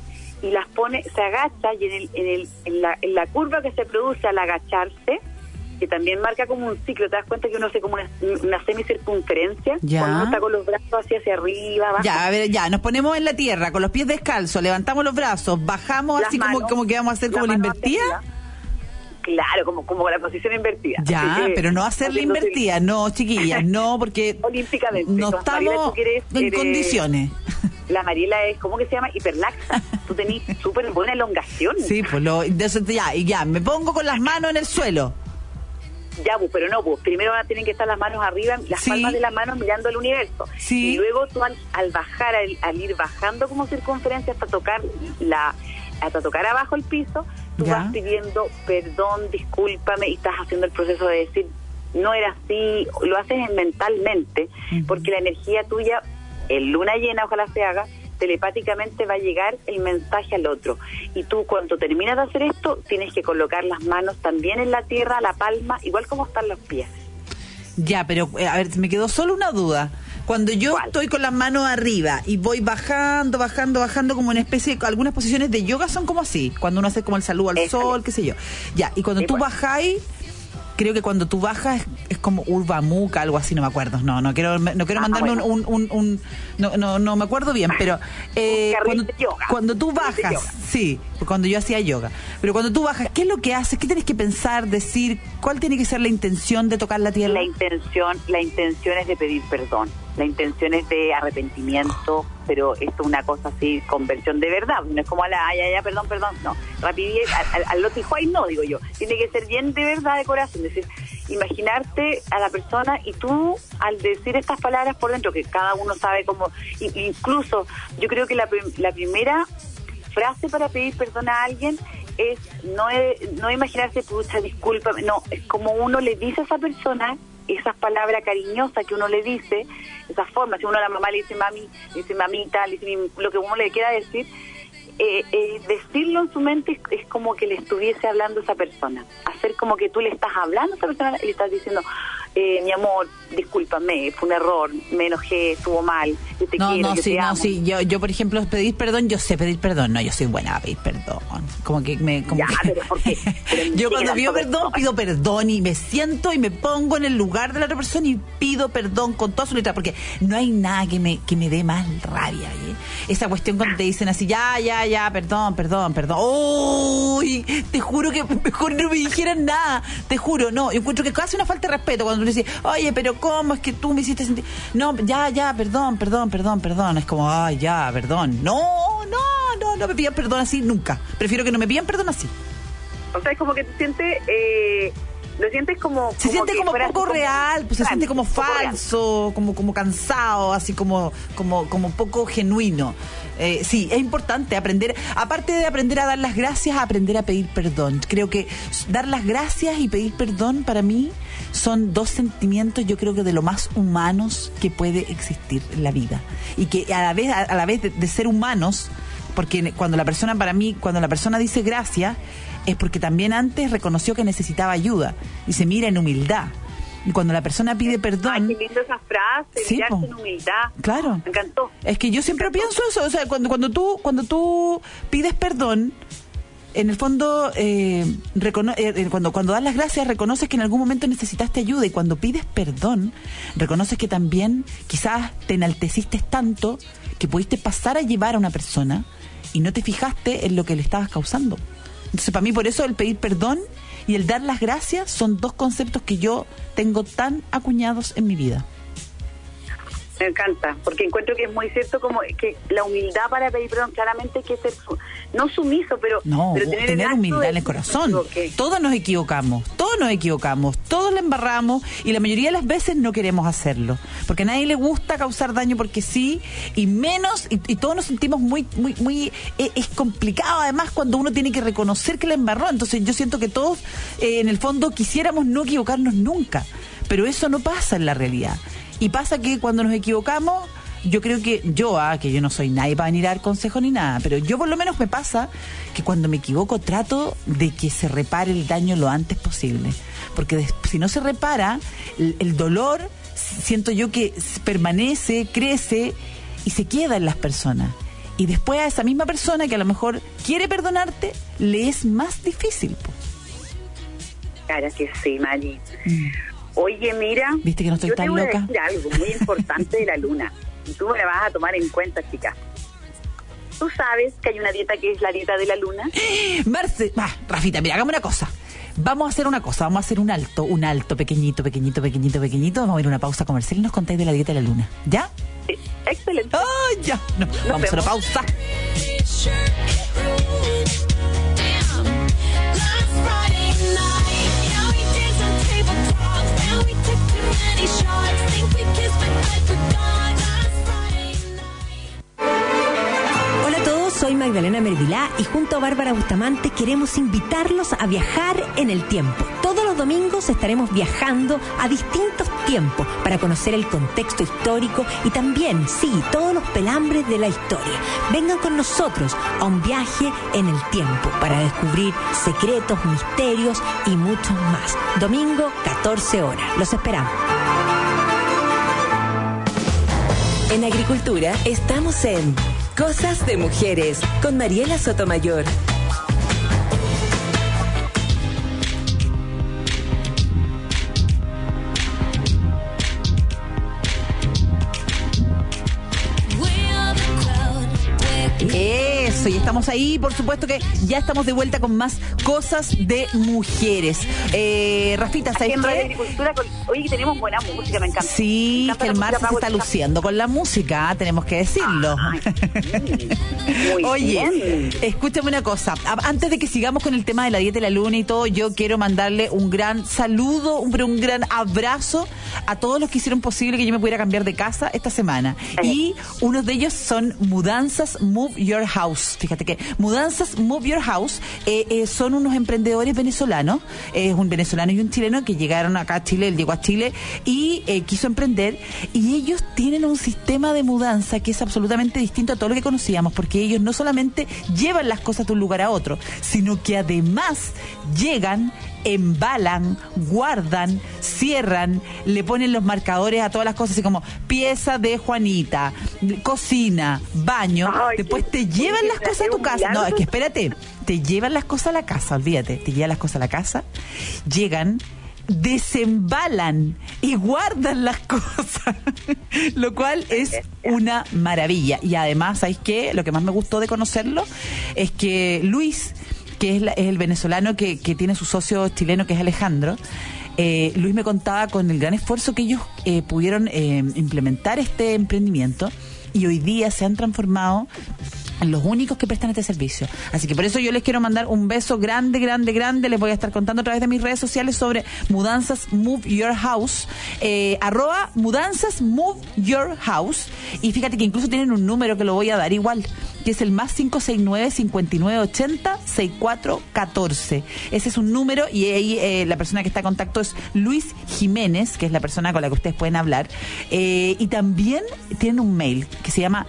Speaker 3: y las pone, se agacha y en la curva que se produce al agacharse, que también marca como un ciclo, te das cuenta que uno hace como una semicircunferencia, cuando uno está con los brazos hacia arriba, abajo.
Speaker 2: Ya, a ver, ya, nos ponemos en la tierra, con los pies descalzos, levantamos los brazos, bajamos las así manos, como que vamos a hacer como la invertida.
Speaker 3: Claro, como la posición invertida.
Speaker 2: Ya, pero no hacerla invertida, no, chiquillas, no, porque
Speaker 3: olímpicamente
Speaker 2: no estamos en condiciones.
Speaker 3: La Mariela es, ¿cómo que se llama? Hiperlaxa. Tú tenés súper buena elongación.
Speaker 2: Sí, pues ya, me pongo con las manos en el suelo.
Speaker 3: Ya, pues, pero no, pues, primero tienen que estar las manos arriba, las palmas de las manos mirando el universo.
Speaker 2: Sí.
Speaker 3: Y luego tú al bajar, al ir bajando como circunferencia hasta tocar abajo el piso, tú vas pidiendo perdón, discúlpame, y estás haciendo el proceso de decir, no era así, lo haces mentalmente, porque la energía tuya, en luna llena, ojalá se haga, telepáticamente va a llegar el mensaje al otro. Y tú, cuando terminas de hacer esto, tienes que colocar las manos también en la tierra, la palma, igual como están los pies.
Speaker 2: Ya, pero a ver, me quedó solo una duda. Cuando yo estoy con las manos arriba y voy bajando como una especie de, algunas posiciones de yoga son como así, cuando uno hace como el saludo al sol, qué sé yo. Ya, y cuando tú bajáis, creo que cuando tú bajas es como Urva Mukha, algo así, no me acuerdo. No quiero mandarme no me acuerdo bien, pero cuando tú bajas, sí, cuando yo hacía yoga. Pero cuando tú bajas, ¿qué es lo que haces? ¿Qué tienes que pensar, decir? ¿Cuál tiene que ser la intención de tocar la tierra?
Speaker 3: La intención es de pedir perdón. La intención es de arrepentimiento, pero esto es una cosa así, conversión de verdad. No es como perdón, no. Rapidez, al Lotijuay no, digo yo. Tiene que ser bien de verdad, de corazón. Es decir, imaginarte a la persona y tú, al decir estas palabras por dentro, que cada uno sabe cómo... Incluso, yo creo que la primera frase para pedir perdón a alguien es no imaginarse, pucha, discúlpame. No, es como uno le dice a esa persona esas palabras cariñosas que uno le dice, esas formas, si uno a la mamá le dice mami, le dice mamita, le dice lo que uno le quiera decir, decirlo en su mente es como que le estuviese hablando a esa persona, hacer como que tú le estás hablando a esa persona y le estás diciendo, mi amor, discúlpame, fue un error, me enojé, estuvo mal, yo te quiero, yo te amo.
Speaker 2: Yo por ejemplo, pedir perdón, yo sé pedir perdón, yo soy buena a pedir perdón,
Speaker 3: pero ¿por qué?
Speaker 2: Yo cuando pido perdón y me siento y me pongo en el lugar de la otra persona y pido perdón con toda su letra, porque no hay nada que me dé más rabia, ¿eh? Esa cuestión cuando te dicen así, ya, perdón. ¡Uy! Te juro que mejor no me dijeran nada, te juro, no, yo encuentro que casi una falta de respeto cuando uno dice, oye, pero ¿cómo es que tú me hiciste sentir? No, ya, perdón, es como, ay, ya, perdón. No me pidan perdón así nunca, prefiero que no me pidan perdón así.
Speaker 3: O sea, es como que te sientes, lo sientes como...
Speaker 2: Se siente como poco real, pues se siente como falso, como cansado, así como poco genuino. Sí, es importante aprender, aparte de aprender a dar las gracias, aprender a pedir perdón. Creo que dar las gracias y pedir perdón para mí son dos sentimientos, yo creo que de lo más humanos que puede existir en la vida. Y que a la vez de ser humanos, porque cuando la persona dice gracias, es porque también antes reconoció que necesitaba ayuda y se mira en humildad. Y cuando la persona pide perdón...
Speaker 3: Ay, qué lindo esa frase,
Speaker 2: sí,
Speaker 3: mirarse en humildad.
Speaker 2: Claro.
Speaker 3: Me encantó.
Speaker 2: Es que yo siempre pienso eso, o sea, cuando tú pides perdón, en el fondo, cuando das las gracias, reconoces que en algún momento necesitaste ayuda, y cuando pides perdón, reconoces que también quizás te enalteciste tanto que pudiste pasar a llevar a una persona y no te fijaste en lo que le estabas causando. Entonces, para mí, por eso el pedir perdón y el dar las gracias son dos conceptos que yo tengo tan acuñados en mi vida.
Speaker 3: Me encanta, porque encuentro que es muy cierto como que la humildad para pedir perdón, claramente hay que ser, no sumiso, pero tener humildad
Speaker 2: en el corazón. Todos nos equivocamos, todos la embarramos, y la mayoría de las veces no queremos hacerlo, porque a nadie le gusta causar daño porque sí, y menos, y todos nos sentimos muy, es complicado además cuando uno tiene que reconocer que la embarró. Entonces yo siento que todos en el fondo quisiéramos no equivocarnos nunca, pero eso no pasa en la realidad. Y pasa que cuando nos equivocamos, yo creo que yo no soy nadie para venir a dar consejo ni nada, pero yo por lo menos me pasa que cuando me equivoco trato de que se repare el daño lo antes posible. Porque si no se repara, el dolor, siento yo que permanece, crece y se queda en las personas. y después a esa misma persona que a lo mejor quiere perdonarte, le es más difícil, po.
Speaker 3: Claro que sí, Mari. Oye, mira,
Speaker 2: ¿viste que no estoy
Speaker 3: yo
Speaker 2: tan
Speaker 3: te voy
Speaker 2: loca?
Speaker 3: a decir algo muy importante de la luna, y tú me la vas a tomar en cuenta, chica. ¿Tú sabes que hay una dieta que es la dieta de la luna?
Speaker 2: Marce, Rafita, mira, hagamos una cosa. Vamos a hacer una cosa, vamos a hacer un alto pequeñito. Vamos a ir a una pausa comercial y nos contáis de la dieta de la luna. ¿Ya?
Speaker 3: Sí, excelente.
Speaker 2: ¡Oh, ya! No, vamos a una pausa.
Speaker 6: Hola a todos, soy Magdalena Mervilá y junto a Bárbara Bustamante queremos invitarlos a viajar en el tiempo. Todos los domingos estaremos viajando a distintos tiempos para conocer el contexto histórico y también, sí, todos los pelambres de la historia. Vengan con nosotros a un viaje en el tiempo para descubrir secretos, misterios y muchos más. Domingo, 14 horas. Los esperamos.
Speaker 1: En Agricultura estamos en Cosas de Mujeres con Mariela Sotomayor.
Speaker 2: Eso, y estamos ahí, por supuesto que ya estamos de vuelta con más Cosas de Mujeres. Rafita, ¿sabes
Speaker 3: En Radio
Speaker 2: qué?
Speaker 3: Agricultura, oye, tenemos buena música, me encanta.
Speaker 2: Sí,
Speaker 3: Me encanta
Speaker 2: que el
Speaker 3: la
Speaker 2: Marce se
Speaker 3: música
Speaker 2: está
Speaker 3: power.
Speaker 2: luciendo con la música, tenemos que decirlo.
Speaker 3: Ay, sí. Muy
Speaker 2: Oye,
Speaker 3: bien.
Speaker 2: escúchame una cosa. Antes de que sigamos con el tema de la dieta de la luna y todo, yo quiero mandarle un gran saludo, un gran abrazo a todos los que hicieron posible que yo me pudiera cambiar de casa esta semana. Y uno de ellos son Mudanzas Move Your House. Fíjate que Mudanzas Move Your House son unos emprendedores venezolanos, un venezolano y un chileno que llegaron acá a Chile, él llegó a Chile y quiso emprender, y ellos tienen un sistema de mudanza que es absolutamente distinto a todo lo que conocíamos, porque ellos no solamente llevan las cosas de un lugar a otro, sino que además llegan, embalan, guardan, cierran, le ponen los marcadores a todas las cosas, así como pieza de Juanita, cocina, baño.
Speaker 3: Ay,
Speaker 2: después te llevan las cosas a tu casa. No, es que espérate, te llevan las cosas a la casa, olvídate, te llevan las cosas a la casa, llegan, desembalan y guardan las cosas, lo cual es una maravilla. Y además, ¿sabéis qué? Lo que más me gustó de conocerlo es que Luis, que es el venezolano que tiene su socio chileno, que es Alejandro, Luis me contaba con el gran esfuerzo que ellos pudieron implementar este emprendimiento, y hoy día se han transformado en los únicos que prestan este servicio. Así que por eso yo les quiero mandar un beso grande. Les voy a estar contando a través de mis redes sociales sobre Mudanzas Move Your House, @Mudanzas Move Your House. Y fíjate que incluso tienen un número que lo voy a dar igual, que es el más 569-5980-6414. Ese es un número, y ahí la persona que está en contacto es Luis Jiménez, que es la persona con la que ustedes pueden hablar. Y también tienen un mail que se llama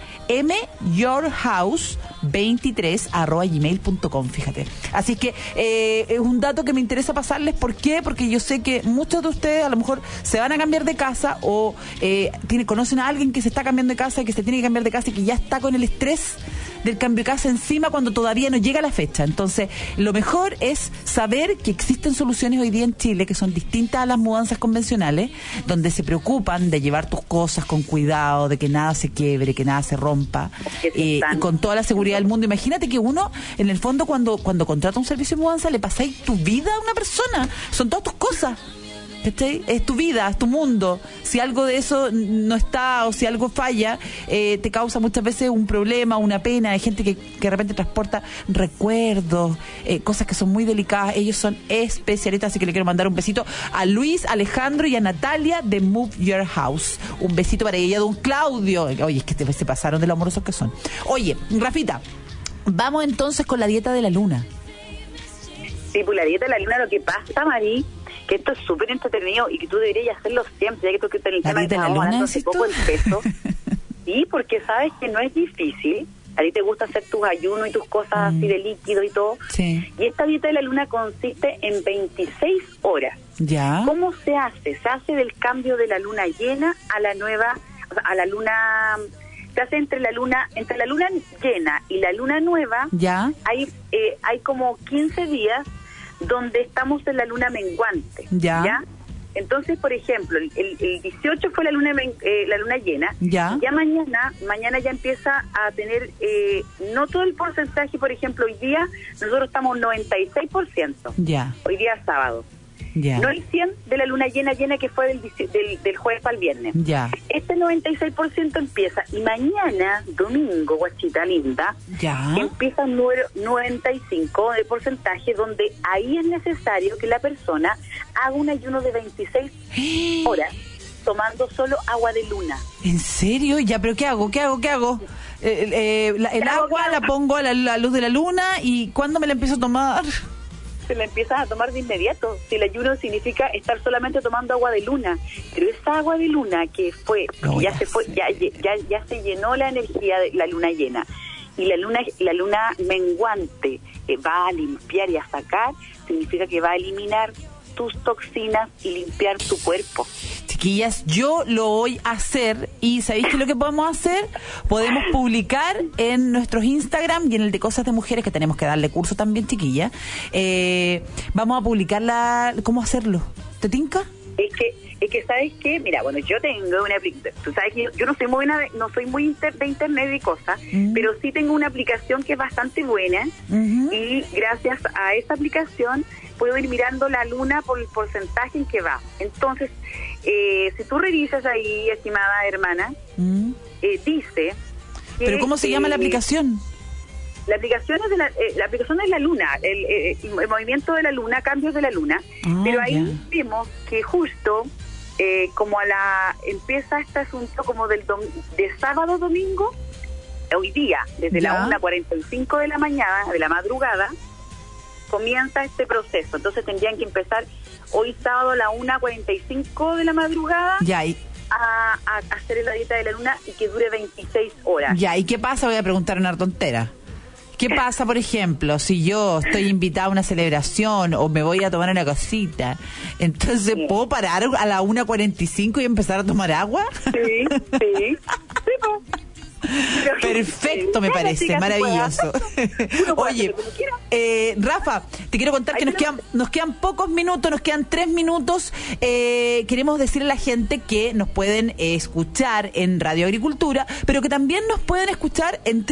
Speaker 2: myourhouse23@gmail.com, fíjate. Así que es un dato que me interesa pasarles. ¿Por qué? Porque yo sé que muchos de ustedes a lo mejor se van a cambiar de casa, o conocen a alguien que se está cambiando de casa, que se tiene que cambiar de casa y que ya está con el estrés del cambio de casa encima cuando todavía no llega la fecha. Entonces, lo mejor es saber que existen soluciones hoy día en Chile que son distintas a las mudanzas convencionales, donde se preocupan de llevar tus cosas con cuidado, de que nada se quiebre, que nada se rompa, y con toda la seguridad del mundo. Imagínate que uno, en el fondo, cuando contrata un servicio de mudanza, le pasáis tu vida a una persona. Son todas tus cosas. ¿Cachai? Es tu vida, es tu mundo. Si algo de eso no está, o si algo falla, te causa muchas veces un problema, una pena. Hay gente que de repente transporta recuerdos, cosas que son muy delicadas. Ellos son especialistas, así que le quiero mandar un besito a Luis, Alejandro y a Natalia de Move Your House. Un besito para ella, don Claudio. Oye, es que se pasaron de lo amorosos que son. Oye, Rafita, vamos entonces con la dieta de la luna.
Speaker 3: Sí, pues la dieta de la luna, lo que pasa, Mari, que esto es súper entretenido y que tú deberías hacerlo siempre, ya que tú que en el tema que estábamos hablando hace poco, el peso. Sí, porque sabes que no es difícil. A ti te gusta hacer tus ayunos y tus cosas así de líquido y todo.
Speaker 2: Sí.
Speaker 3: Y esta dieta de la luna consiste en 26 horas.
Speaker 2: Ya.
Speaker 3: ¿Cómo se hace? Se hace del cambio de la luna llena a la nueva, o sea, a la luna se hace entre la luna llena y la luna nueva.
Speaker 2: Ya.
Speaker 3: Hay como 15 días donde estamos en la luna menguante.
Speaker 2: Ya.
Speaker 3: Entonces, por ejemplo, el 18 fue la luna llena.
Speaker 2: Ya.
Speaker 3: Ya mañana ya empieza a tener, no todo el porcentaje, por ejemplo, hoy día nosotros estamos 96%.
Speaker 2: Ya.
Speaker 3: Hoy día es sábado.
Speaker 2: Ya.
Speaker 3: No el 100 de la luna llena que fue del jueves para el viernes.
Speaker 2: Ya.
Speaker 3: Este 96% empieza y mañana, domingo, guachita linda,
Speaker 2: Ya.
Speaker 3: empieza un número 95 de porcentaje, donde ahí es necesario que la persona haga un ayuno de 26 horas tomando solo agua de luna.
Speaker 2: ¿En serio? Ya, pero ¿qué hago? El agua la pongo a la luz de la luna, ¿y cuándo me la empiezo a tomar?
Speaker 3: Se la empiezas a tomar de inmediato. Si el ayuno significa estar solamente tomando agua de luna, pero esa agua de luna que fue, ya se llenó la energía de la luna llena, y la luna menguante va a limpiar y a sacar, significa que va a eliminar tus toxinas y limpiar tu cuerpo.
Speaker 2: Chiquillas, yo lo voy a hacer, y ¿sabéis qué es lo que podemos hacer? Podemos publicar en nuestros Instagram y en el de Cosas de Mujeres, que tenemos que darle curso también, chiquilla. Vamos a publicar cómo hacerlo. ¿Te tinca?
Speaker 3: Es que ¿sabes qué? Mira, bueno, yo tengo una aplicación. Tú sabes que yo no soy muy de internet y cosas, pero sí tengo una aplicación que es bastante buena, y gracias a esa aplicación puedo ir mirando la luna por el porcentaje en que va. Entonces, si tú revisas ahí, estimada hermana, dice que,
Speaker 2: ¿pero cómo se llama la aplicación?
Speaker 3: La aplicación es la luna, el movimiento de la luna, cambios de la luna, pero ahí vemos que justo como empieza este asunto como de sábado a domingo, hoy día, desde la 1:45 de la mañana, de la madrugada, comienza este proceso. Entonces tendrían que empezar hoy sábado a la 1:45 de la madrugada a hacer la dieta de la luna, y que dure 26 horas.
Speaker 2: Ya, ¿y qué pasa? Voy a preguntar una tontera. ¿Qué pasa, por ejemplo, si yo estoy invitada a una celebración o me voy a tomar una cosita? Entonces, ¿puedo parar a la 1:45 y empezar a tomar agua?
Speaker 3: Sí.
Speaker 2: Perfecto, me parece, maravilloso. Oye, Rafa, te quiero contar que nos quedan pocos minutos, nos quedan 3 minutos. Queremos decirle a la gente que nos pueden escuchar en Radio Agricultura, pero que también nos pueden escuchar en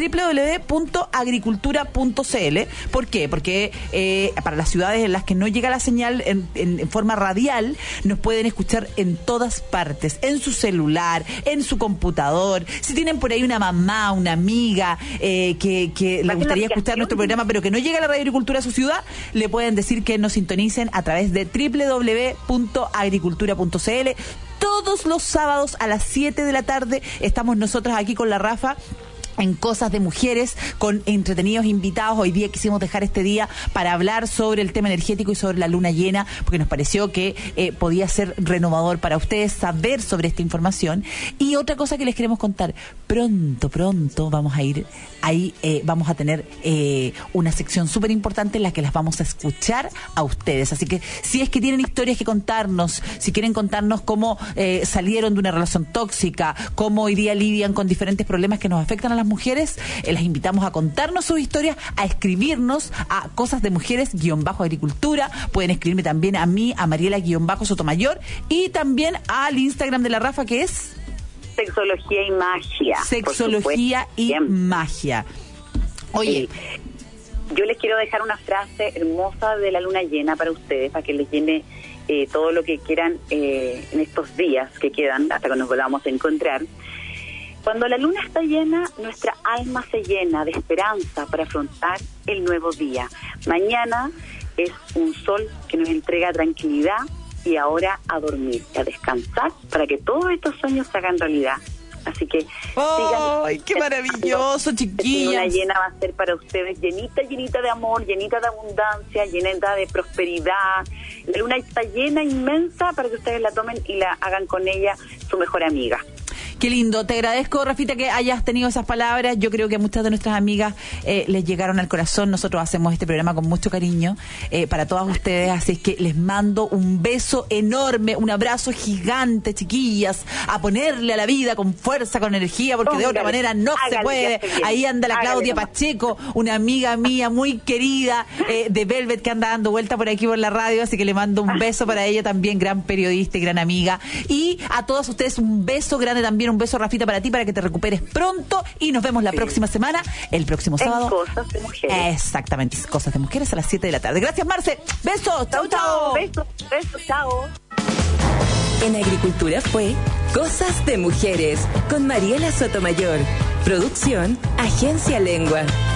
Speaker 2: www.agricultura.cl. ¿Por qué? Porque para las ciudades en las que no llega la señal en forma radial, nos pueden escuchar en todas partes, en su celular, en su computador. Si tienen por ahí una mamá, una amiga que le gustaría escuchar nuestro programa, pero que no llega a la Radio Agricultura a su ciudad, le pueden decir que nos sintonicen a través de www.agricultura.cl. Todos los sábados a las 7 de la tarde estamos nosotros aquí con la Rafa en Cosas de Mujeres, con entretenidos invitados. Hoy día quisimos dejar este día para hablar sobre el tema energético y sobre la luna llena, porque nos pareció que podía ser renovador para ustedes saber sobre esta información. Y otra cosa que les queremos contar, pronto vamos a ir ahí, vamos a tener una sección súper importante en la que las vamos a escuchar a ustedes. Así que si es que tienen historias que contarnos, si quieren contarnos cómo salieron de una relación tóxica, cómo hoy día lidian con diferentes problemas que nos afectan a las mujeres, las invitamos a contarnos sus historias, a escribirnos a Cosas de Mujeres-Agricultura. Pueden escribirme también a mí, a Mariela-Sotomayor, y también al Instagram de la Rafa, que es
Speaker 3: Sexología y Magia.
Speaker 2: Sexología y Magia. Oye,
Speaker 3: yo les quiero dejar una frase hermosa de la luna llena para ustedes, para que les llene todo lo que quieran en estos días que quedan hasta que nos volvamos a encontrar. Cuando la luna está llena, nuestra alma se llena de esperanza para afrontar el nuevo día. Mañana es un sol que nos entrega tranquilidad, y ahora a dormir, a descansar, para que todos estos sueños se hagan realidad. Así que
Speaker 2: ¡ay, qué maravilloso, chiquillas!
Speaker 3: La luna llena va a ser para ustedes llenita de amor, llenita de abundancia, llenita de prosperidad. La luna está llena, inmensa, para que ustedes la tomen y la hagan con ella su mejor amiga.
Speaker 2: Qué lindo. Te agradezco, Rafita, que hayas tenido esas palabras. Yo creo que a muchas de nuestras amigas les llegaron al corazón. Nosotros hacemos este programa con mucho cariño para todas ustedes, así es que les mando un beso enorme, un abrazo gigante, chiquillas, a ponerle a la vida con fuerza, con energía, porque de otra manera no se puede. Ahí anda la Claudia Pacheco, una amiga mía muy querida de Velvet, que anda dando vuelta por aquí por la radio, así que le mando un beso para ella también, gran periodista y gran amiga. Y a todos ustedes un beso grande también, un beso, Rafita, para ti, para que te recuperes pronto, y nos vemos la próxima semana, el próximo sábado.
Speaker 3: Cosas de Mujeres.
Speaker 2: Exactamente, Cosas de Mujeres a las 7 de la tarde. Gracias, Marce. Besos. Chau, chau.
Speaker 3: Besos, chao.
Speaker 1: En Agricultura fue Cosas de Mujeres con Mariela Sotomayor. Producción, Agencia Lengua.